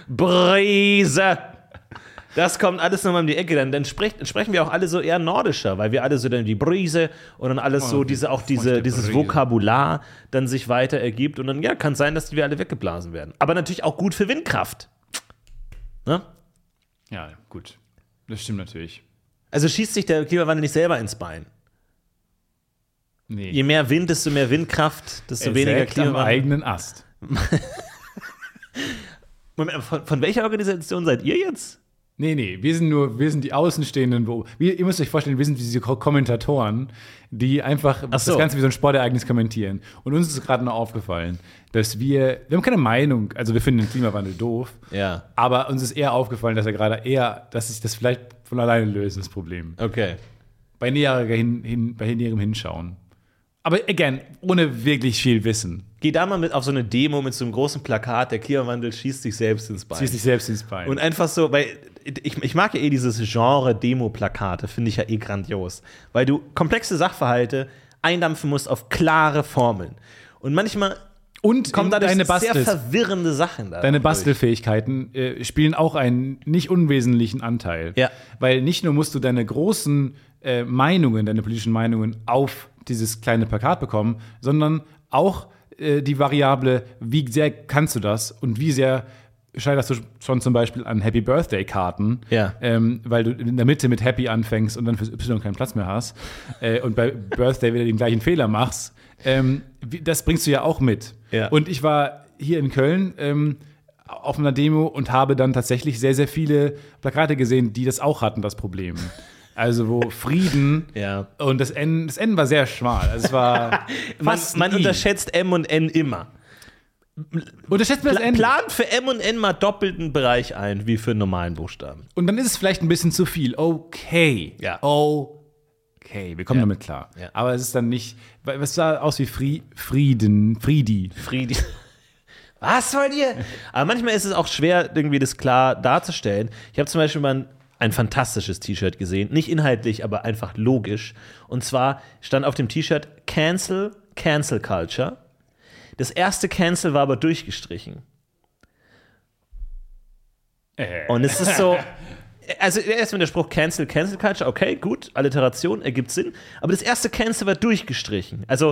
Brise. Das kommt alles nochmal um die Ecke. Dann, dann, sprech, dann sprechen wir auch alle so eher nordischer, weil wir alle so dann die Brise und dann alles Oh, so, diese, auch diese, dieses Brise. Vokabular dann sich weiter ergibt. Und dann, ja, kann sein, dass wir alle weggeblasen werden. Aber natürlich auch gut für Windkraft. Ne? Ja, gut. Das stimmt natürlich. Also schießt sich der Klimawandel nicht selber ins Bein. Nee. Je mehr Wind, desto mehr Windkraft, desto Er weniger sägt am Klimawandel. eigenen Ast. Moment, von, von welcher Organisation seid ihr jetzt? Nee, nee, wir sind nur, wir sind die Außenstehenden. Wo, wir, ihr müsst euch vorstellen, wir sind diese Ko- Kommentatoren, die einfach Ach das so. Ganze wie so ein Sportereignis kommentieren. Und uns ist gerade noch aufgefallen, dass wir, wir haben keine Meinung, also wir finden den Klimawandel doof, Ja. aber uns ist eher aufgefallen, dass er gerade eher, dass sich das vielleicht von alleine löst, das Problem. Okay. Bei näherem hin, hin, bei näherem Hinschauen. Aber again, ohne wirklich viel Wissen. Geh da mal mit auf so eine Demo mit so einem großen Plakat, der Klimawandel schießt sich selbst ins Bein. Ziehst dich selbst ins Bein. Und einfach so, weil ich, ich mag ja eh dieses Genre Demo-Plakate, finde ich ja eh grandios. Weil du komplexe Sachverhalte eindampfen musst auf klare Formeln. Und manchmal Und kommen dadurch deine sehr Bastels, verwirrende Sachen da. deine durch. Bastelfähigkeiten äh, spielen auch einen nicht unwesentlichen Anteil. Ja. Weil nicht nur musst du deine großen äh, Meinungen, deine politischen Meinungen auf dieses kleine Plakat bekommen, sondern auch äh, die Variable, wie sehr kannst du das und wie sehr scheiterst du schon zum Beispiel an Happy Birthday-Karten, Ja. ähm, weil du in der Mitte mit Happy anfängst und dann fürs Y keinen Platz mehr hast äh, und bei Birthday wieder den gleichen Fehler machst. Ähm, wie, das bringst du ja auch mit. Ja. Und ich war hier in Köln ähm, auf einer Demo und habe dann tatsächlich sehr, sehr viele Plakate gesehen, die das auch hatten, das Problem. Also wo Frieden Ja. und das N, das N war sehr schmal. Also es war Man, fast man ein I. unterschätzt M und N immer. Unterschätzt mir das Pla N. Plan für M und N mal doppelten Bereich ein, wie für einen normalen Buchstaben. Und dann ist es vielleicht ein bisschen zu viel. Okay. Ja. Okay. Wir kommen Ja. damit klar. Ja. Aber es ist dann nicht. weil Es sah aus wie Fri Frieden. Friedi. Friedi. Was wollt ihr? Aber manchmal ist es auch schwer, irgendwie das klar darzustellen. Ich habe zum Beispiel mal ein, ein fantastisches T-Shirt gesehen. Nicht inhaltlich, aber einfach logisch. Und zwar stand auf dem T-Shirt Cancel, Cancel Culture. Das erste Cancel war aber durchgestrichen. Äh. Und es ist so, also erstmal der Spruch Cancel, Cancel Culture, okay, gut, Alliteration, ergibt Sinn. Aber das erste Cancel war durchgestrichen. Also,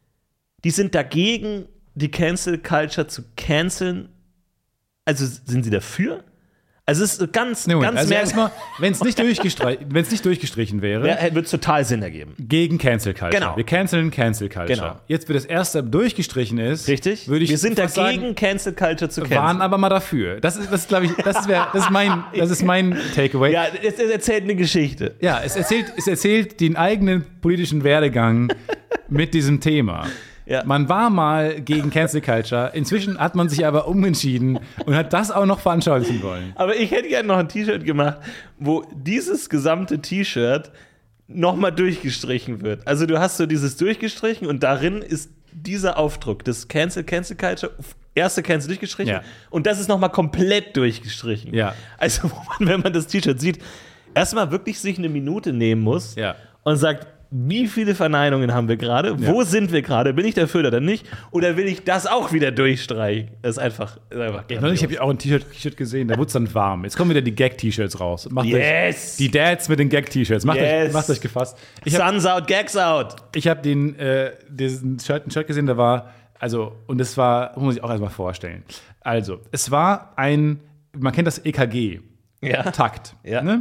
die sind dagegen, die Cancel Culture zu canceln. Also, sind sie dafür? Also, es ist ganz, Nee, Moment, ganz also merkwürdig. erstmal, wenn es nicht, durchgestri- wenn's nicht durchgestrichen wäre, Ja, wird total Sinn ergeben. gegen Cancel Culture. Genau. Wir canceln Cancel Culture. Genau. Jetzt, wie das erste durchgestrichen ist, Richtig? würde ich Wir sind fast dagegen, sagen, Cancel Culture zu waren canceln. aber mal dafür. Das ist, das glaube ich, das ist, wär, das ist mein, das ist mein Takeaway. Ja, es, es erzählt eine Geschichte. Ja, es erzählt, es erzählt den eigenen politischen Werdegang mit diesem Thema. Ja. Man war mal gegen Cancel Culture, inzwischen hat man sich aber umentschieden und hat das auch noch veranschaulichen wollen. Aber ich hätte gerne noch ein T-Shirt gemacht, wo dieses gesamte T-Shirt nochmal durchgestrichen wird. Also du hast so dieses durchgestrichen und darin ist dieser Aufdruck, das Cancel, Cancel Culture, erste Cancel durchgestrichen Ja. und das ist nochmal komplett durchgestrichen. Ja. Also wo man, wenn man das T-Shirt sieht, erstmal wirklich sich eine Minute nehmen muss Ja. und sagt, wie viele Verneinungen haben wir gerade? Wo Ja. sind wir gerade? Bin ich dafür oder nicht? Oder will ich das auch wieder durchstreichen? Das ist einfach, ist einfach Ja, neulich habe ich auch ein T-Shirt T-Shirt gesehen, da wurde es dann warm. Jetzt kommen wieder die Gag-T-Shirts raus. Macht Yes! euch, die Dads mit den Gag-T-Shirts. Macht, Yes! euch, macht euch gefasst. Ich habe Suns out, Gags out. ich hab den, äh, diesen Shirt, ein Shirt gesehen, da war, also, und es war, muss ich auch erstmal vorstellen. Also, es war ein, man kennt das E K G. Ja. Takt. Ja. Ne?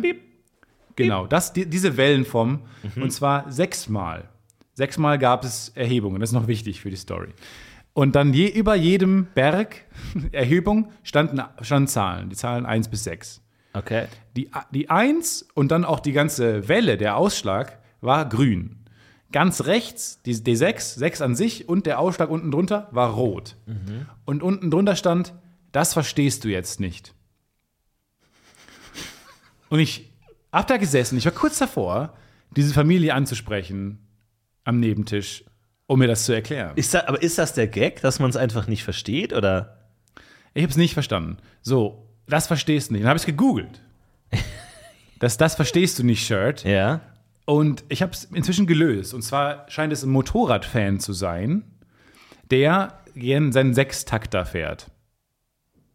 Genau, das, die, diese Wellenform. Und zwar sechsmal. Sechsmal gab es Erhebungen. Das ist noch wichtig für die Story. Und dann je, über jedem Berg Erhebung standen, standen Zahlen. Die Zahlen eins bis sechs. Okay. Die, die eins und dann auch die ganze Welle, der Ausschlag, war grün. Ganz rechts, die D sechs, sechs an sich und der Ausschlag unten drunter war rot. Und unten drunter stand, das verstehst du jetzt nicht. Und ich hab da gesessen, ich war kurz davor, diese Familie anzusprechen am Nebentisch, um mir das zu erklären. Ist das, aber ist das der Gag, dass man es einfach nicht versteht? Oder? Ich habe es nicht verstanden. So, das verstehst du nicht. Dann habe ich es gegoogelt. Das, das verstehst du nicht, Shirt. Ja. Und ich habe es inzwischen gelöst. Und zwar scheint es ein Motorradfan zu sein, der gern seinen Sechstakter fährt.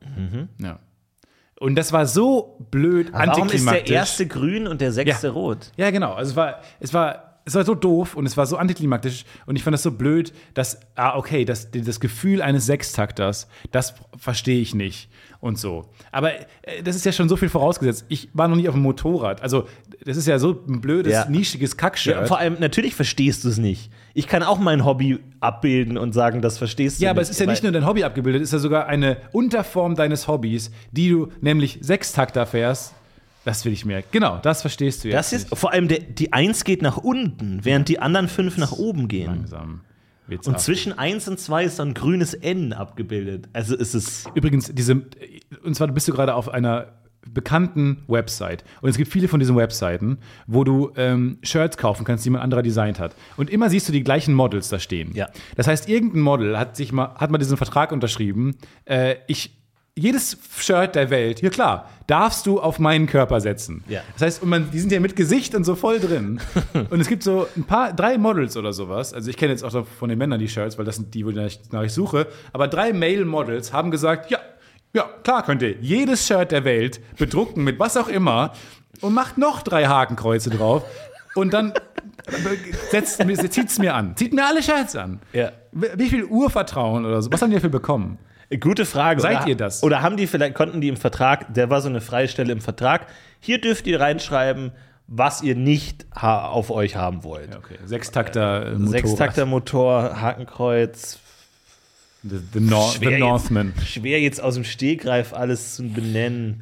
Mhm. Ja. Und das war so blöd, Aber warum ist antiklimaktisch. der erste grün und der sechste Ja. rot? Ja, genau. Also es war, es war, es war so doof und es war so antiklimaktisch und ich fand das so blöd, dass, ah, okay, das, das Gefühl eines Sechstakters, das verstehe ich nicht und so. Aber äh, das ist ja schon so viel vorausgesetzt. Ich war noch nie auf dem Motorrad. Also, das ist ja so ein blödes, Ja. nischiges Kackshirt. Ja, und vor allem, natürlich verstehst du es nicht. Ich kann auch mein Hobby abbilden und sagen, das verstehst du Ja, nicht. aber es ist ja nicht nur dein Hobby abgebildet, es ist ja sogar eine Unterform deines Hobbys, die du nämlich Sechstakter fährst. Das will ich mir. Genau, das verstehst du jetzt. Das ist, vor allem, der, die eins geht nach unten, während die anderen fünf nach oben gehen. langsam. Wird's Und ab. zwischen eins und zwei ist dann ein grünes N abgebildet. Also ist es. Übrigens, diese, und zwar bist du gerade auf einer bekannten Website. Und es gibt viele von diesen Webseiten, wo du ähm, Shirts kaufen kannst, die man anderer designt hat. Und immer siehst du die gleichen Models da stehen. Ja. Das heißt, irgendein Model hat sich mal, hat mal diesen Vertrag unterschrieben. Äh, ich Jedes Shirt der Welt, ja klar, darfst du auf meinen Körper setzen. Ja. Das heißt, und man, die sind ja mit Gesicht und so voll drin. Und es gibt so ein paar, drei Models oder sowas. Also ich kenne jetzt auch von den Männern die Shirts, weil das sind die, wo ich nach ich suche. Aber drei Male-Models haben gesagt, ja, ja, klar könnt ihr jedes Shirt der Welt bedrucken mit was auch immer und macht noch drei Hakenkreuze drauf. Und dann zieht es mir an. Zieht mir alle Shirts an. Ja. Wie viel Urvertrauen oder so? Was haben die dafür bekommen? Gute Frage. Seid oder, ihr das? Oder haben die vielleicht, konnten die im Vertrag, der war so eine freie Stelle im Vertrag, hier dürft ihr reinschreiben, was ihr nicht ha- auf euch haben wollt. Ja, okay. Sechstakter äh, Motorrad. Sechstakter Motor, Hakenkreuz. The, the, Nor the Schwer Northman. Jetzt, schwer jetzt aus dem Stegreif alles zu benennen.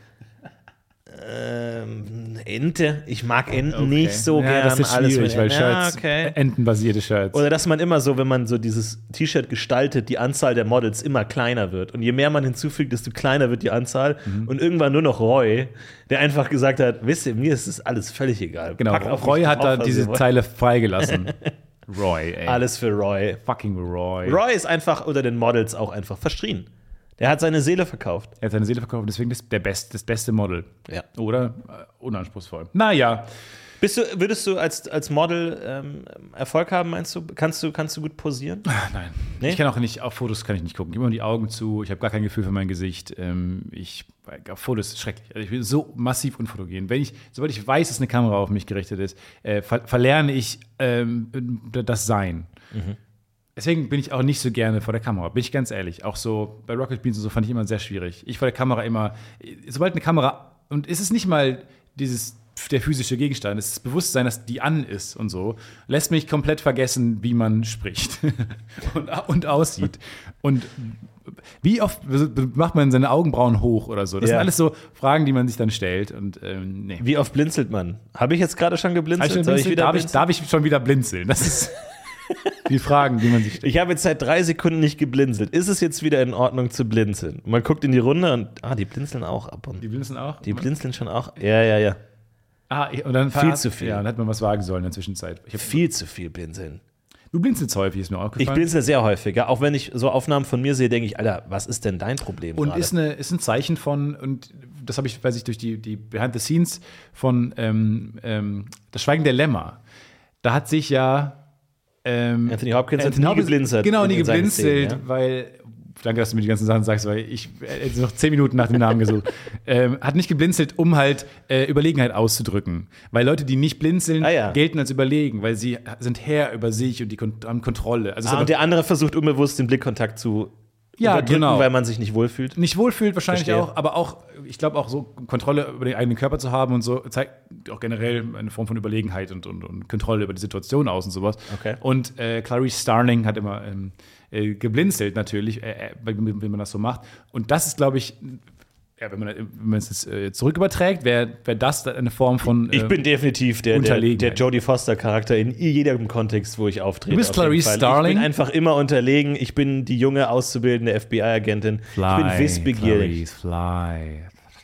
Ähm, Ente. Ich mag Enten Okay. nicht so ja, gern. das ist alles schwierig, mit weil Enten. Shirts, Ja, okay. entenbasierte Shirts. Oder dass man immer so, wenn man so dieses T-Shirt gestaltet, die Anzahl der Models immer kleiner wird. Und je mehr man hinzufügt, desto kleiner wird die Anzahl. Mhm. Und irgendwann nur noch Roy, der einfach gesagt hat, wisst ihr, mir ist das alles völlig egal. Genau, Packt auf Roy mich hat drauf, da was diese ihr wollt. Zeile freigelassen. Roy, ey. Alles für Roy. Fucking Roy. Roy ist einfach unter den Models auch einfach verstrien. Der hat seine Seele verkauft. Er hat seine Seele verkauft, deswegen ist der best, das beste Model. Ja. Oder äh, unanspruchsvoll. Naja, Bist du, würdest du als, als Model ähm, Erfolg haben, meinst du? Kannst du, kannst du gut posieren? nein. Nee? Ich kann auch nicht, auf Fotos kann ich nicht gucken. Ich habe immer die Augen zu, ich habe gar kein Gefühl für mein Gesicht. Ähm, ich, auf Fotos ist schrecklich. Also ich bin so massiv unfotogen. Wenn ich, sobald ich weiß, dass eine Kamera auf mich gerichtet ist, äh, ver verlerne ich ähm, das Sein. Mhm. Deswegen bin ich auch nicht so gerne vor der Kamera, bin ich ganz ehrlich. Auch so bei Rocket Beans und so fand ich immer sehr schwierig. Ich vor der Kamera immer, sobald eine Kamera, und es ist nicht mal dieses, der physische Gegenstand, es ist das Bewusstsein, dass die an ist und so, lässt mich komplett vergessen, wie man spricht und, und aussieht. Und wie oft macht man seine Augenbrauen hoch oder so? Das Ja. sind alles so Fragen, die man sich dann stellt. Und ähm, nee. Wie oft blinzelt man? Habe ich jetzt gerade schon geblinzelt? Hab ich schon Soll ich blinzeln? wieder darf, ich, blinzeln? darf ich schon wieder blinzeln? Das ist die Fragen, die man sich stellt. Ich habe jetzt seit drei Sekunden nicht geblinzelt. Ist es jetzt wieder in Ordnung zu blinzeln? Man guckt in die Runde und, ah, die blinzeln auch ab und Die blinzeln auch? die blinzeln schon auch. Ja, ja, ja. Ah, und dann Viel zu viel. Ja, dann hätte man was wagen sollen in der Zwischenzeit. Ich hab, Viel zu viel blinzeln. du blinzelst häufig, ist mir auch Ich gefallen. blinzle sehr häufig. Ja. Auch wenn ich so Aufnahmen von mir sehe, denke ich, Alter, was ist denn dein Problem Und gerade? ist, eine, ist ein Zeichen von, und das habe ich, weiß ich, durch die, die Behind the Scenes von ähm, ähm, Das Schweigen der Lämmer. Da hat sich ja ähm, Anthony Hopkins hat nie Hopkins- geblinzelt Genau, in- nie in seinen geblinzelt, Szenen, ja. weil, danke, dass du mir die ganzen Sachen sagst, weil ich hätte noch zehn Minuten nach dem Namen gesucht. ähm, hat nicht geblinzelt, um halt äh, Überlegenheit auszudrücken. Weil Leute, die nicht blinzeln, Ah, ja. gelten als überlegen, weil sie sind Herr über sich und die Kon haben Kontrolle. Also es ist Ah, aber und der andere versucht unbewusst den Blickkontakt zu Ja, unterdrücken, genau. weil man sich nicht wohlfühlt. nicht wohlfühlt wahrscheinlich Verstehe. auch, aber auch, ich glaube auch so Kontrolle über den eigenen Körper zu haben und so, zeigt auch generell eine Form von Überlegenheit und, und, und Kontrolle über die Situation aus und sowas. Okay. Und äh, Clarice Starling hat immer ähm, äh, geblinzelt natürlich, äh, äh, wenn, wenn man das so macht. Und das ist, glaube ich, ja, wenn man, wenn man es jetzt äh, zurück überträgt, wäre wär das eine Form von äh, Ich bin definitiv der, der, Unterlegenheit. der Jodie Foster-Charakter in jedem Kontext, wo ich auftrete. Du bist auf jeden Clarice Fall. Starling? Ich bin einfach immer unterlegen. Ich bin die junge, auszubildende F B I-Agentin. Ich bin wissbegierig. Clarice, fly.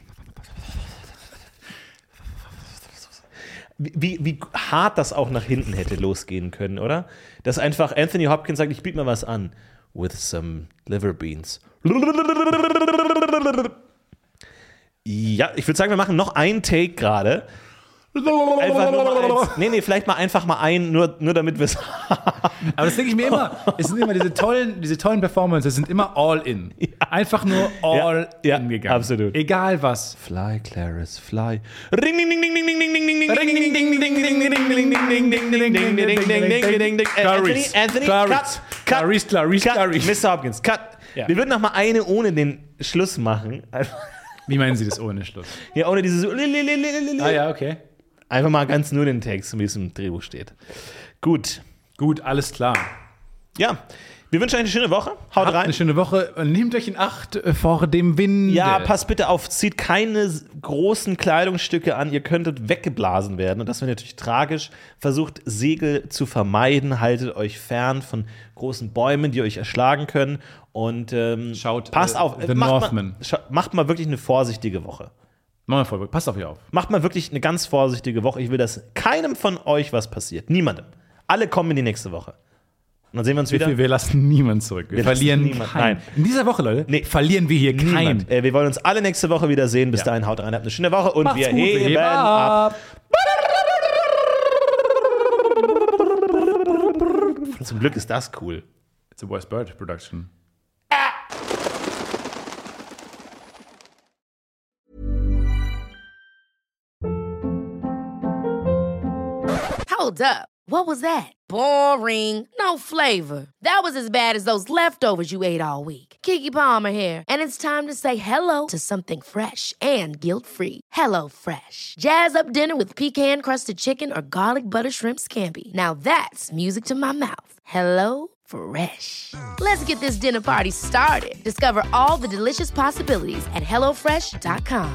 Wie, wie hart das auch nach hinten hätte losgehen können, oder? Dass einfach Anthony Hopkins sagt, ich biete mir was an. With some liver beans. Ja, ich würde sagen, wir machen noch einen Take gerade. Einfach nur mal eins. Nee, nee, vielleicht mal einfach mal ein, nur, nur damit wir es Aber das denke ich mir immer, es sind immer diese tollen, diese tollen Performances, sind immer all in. Ja. Einfach nur all ja, in ja, gegangen. Absolut. Egal was. Fly, Clarice, fly. Ring, ding, ding, ding, ding, ding, ding, ding, ding, ding, ding, ding, ding, ding, Clarice, Anthony, Clarice, Clarice, Clarice, Clarice. Mister Hopkins, cut. Ja. Wir würden noch mal eine ohne den Schluss machen. Wie meinen Sie das ohne Schluss? Ja, ohne dieses. Ah ja, okay. Einfach mal ganz nur den Text, wie es im Drehbuch steht. Gut. Gut, alles klar. Ja, wir wünschen euch eine schöne Woche. Haut Habt rein. eine schöne Woche. Nehmt euch in Acht vor dem Wind. Ja, passt bitte auf. Zieht keine großen Kleidungsstücke an. Ihr könntet weggeblasen werden. Und das wäre natürlich tragisch. Versucht, Segel zu vermeiden. Haltet euch fern von großen Bäumen, die euch erschlagen können. Und ähm, Schaut, passt äh, auf. The macht Northman. Mal, macht mal wirklich eine vorsichtige Woche. Machen wir voll. Passt auf ihr auf. Macht mal wirklich eine ganz vorsichtige Woche. Ich will, dass keinem von euch was passiert. Niemandem. Alle kommen in die nächste Woche. Und dann sehen wir uns wieder. Wir, wir lassen niemanden zurück. Wir, wir verlieren niemand. keinen. Nein. In dieser Woche, Leute, nee. verlieren wir hier keinen. Äh, wir wollen uns alle nächste Woche wieder sehen. Bis ja. dahin, haut rein, habt eine schöne Woche und Macht's wir gut, heben, wir heben ab. ab. Zum Glück ist das cool. It's a West Bird Production. Hold up. What was that? Boring. No flavor. That was as bad as those leftovers you ate all week. Keke Palmer here, and it's time to say hello to something fresh and guilt-free. Hello Fresh. Jazz up dinner with pecan-crusted chicken or garlic butter shrimp scampi. Now that's music to my mouth. Hello Fresh. Let's get this dinner party started. Discover all the delicious possibilities at hello fresh dot com.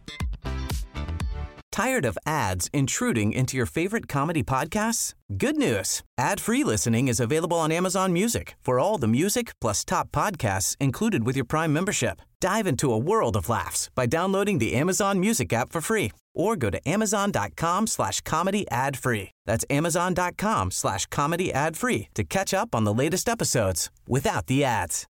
Tired of ads intruding into your favorite comedy podcasts? Good news. Ad-free listening is available on Amazon Music for all the music plus top podcasts included with your Prime membership. Dive into a world of laughs by downloading the Amazon Music app for free or go to amazon.com slash comedy ad free. That's amazon.com slash comedy ad free to catch up on the latest episodes without the ads.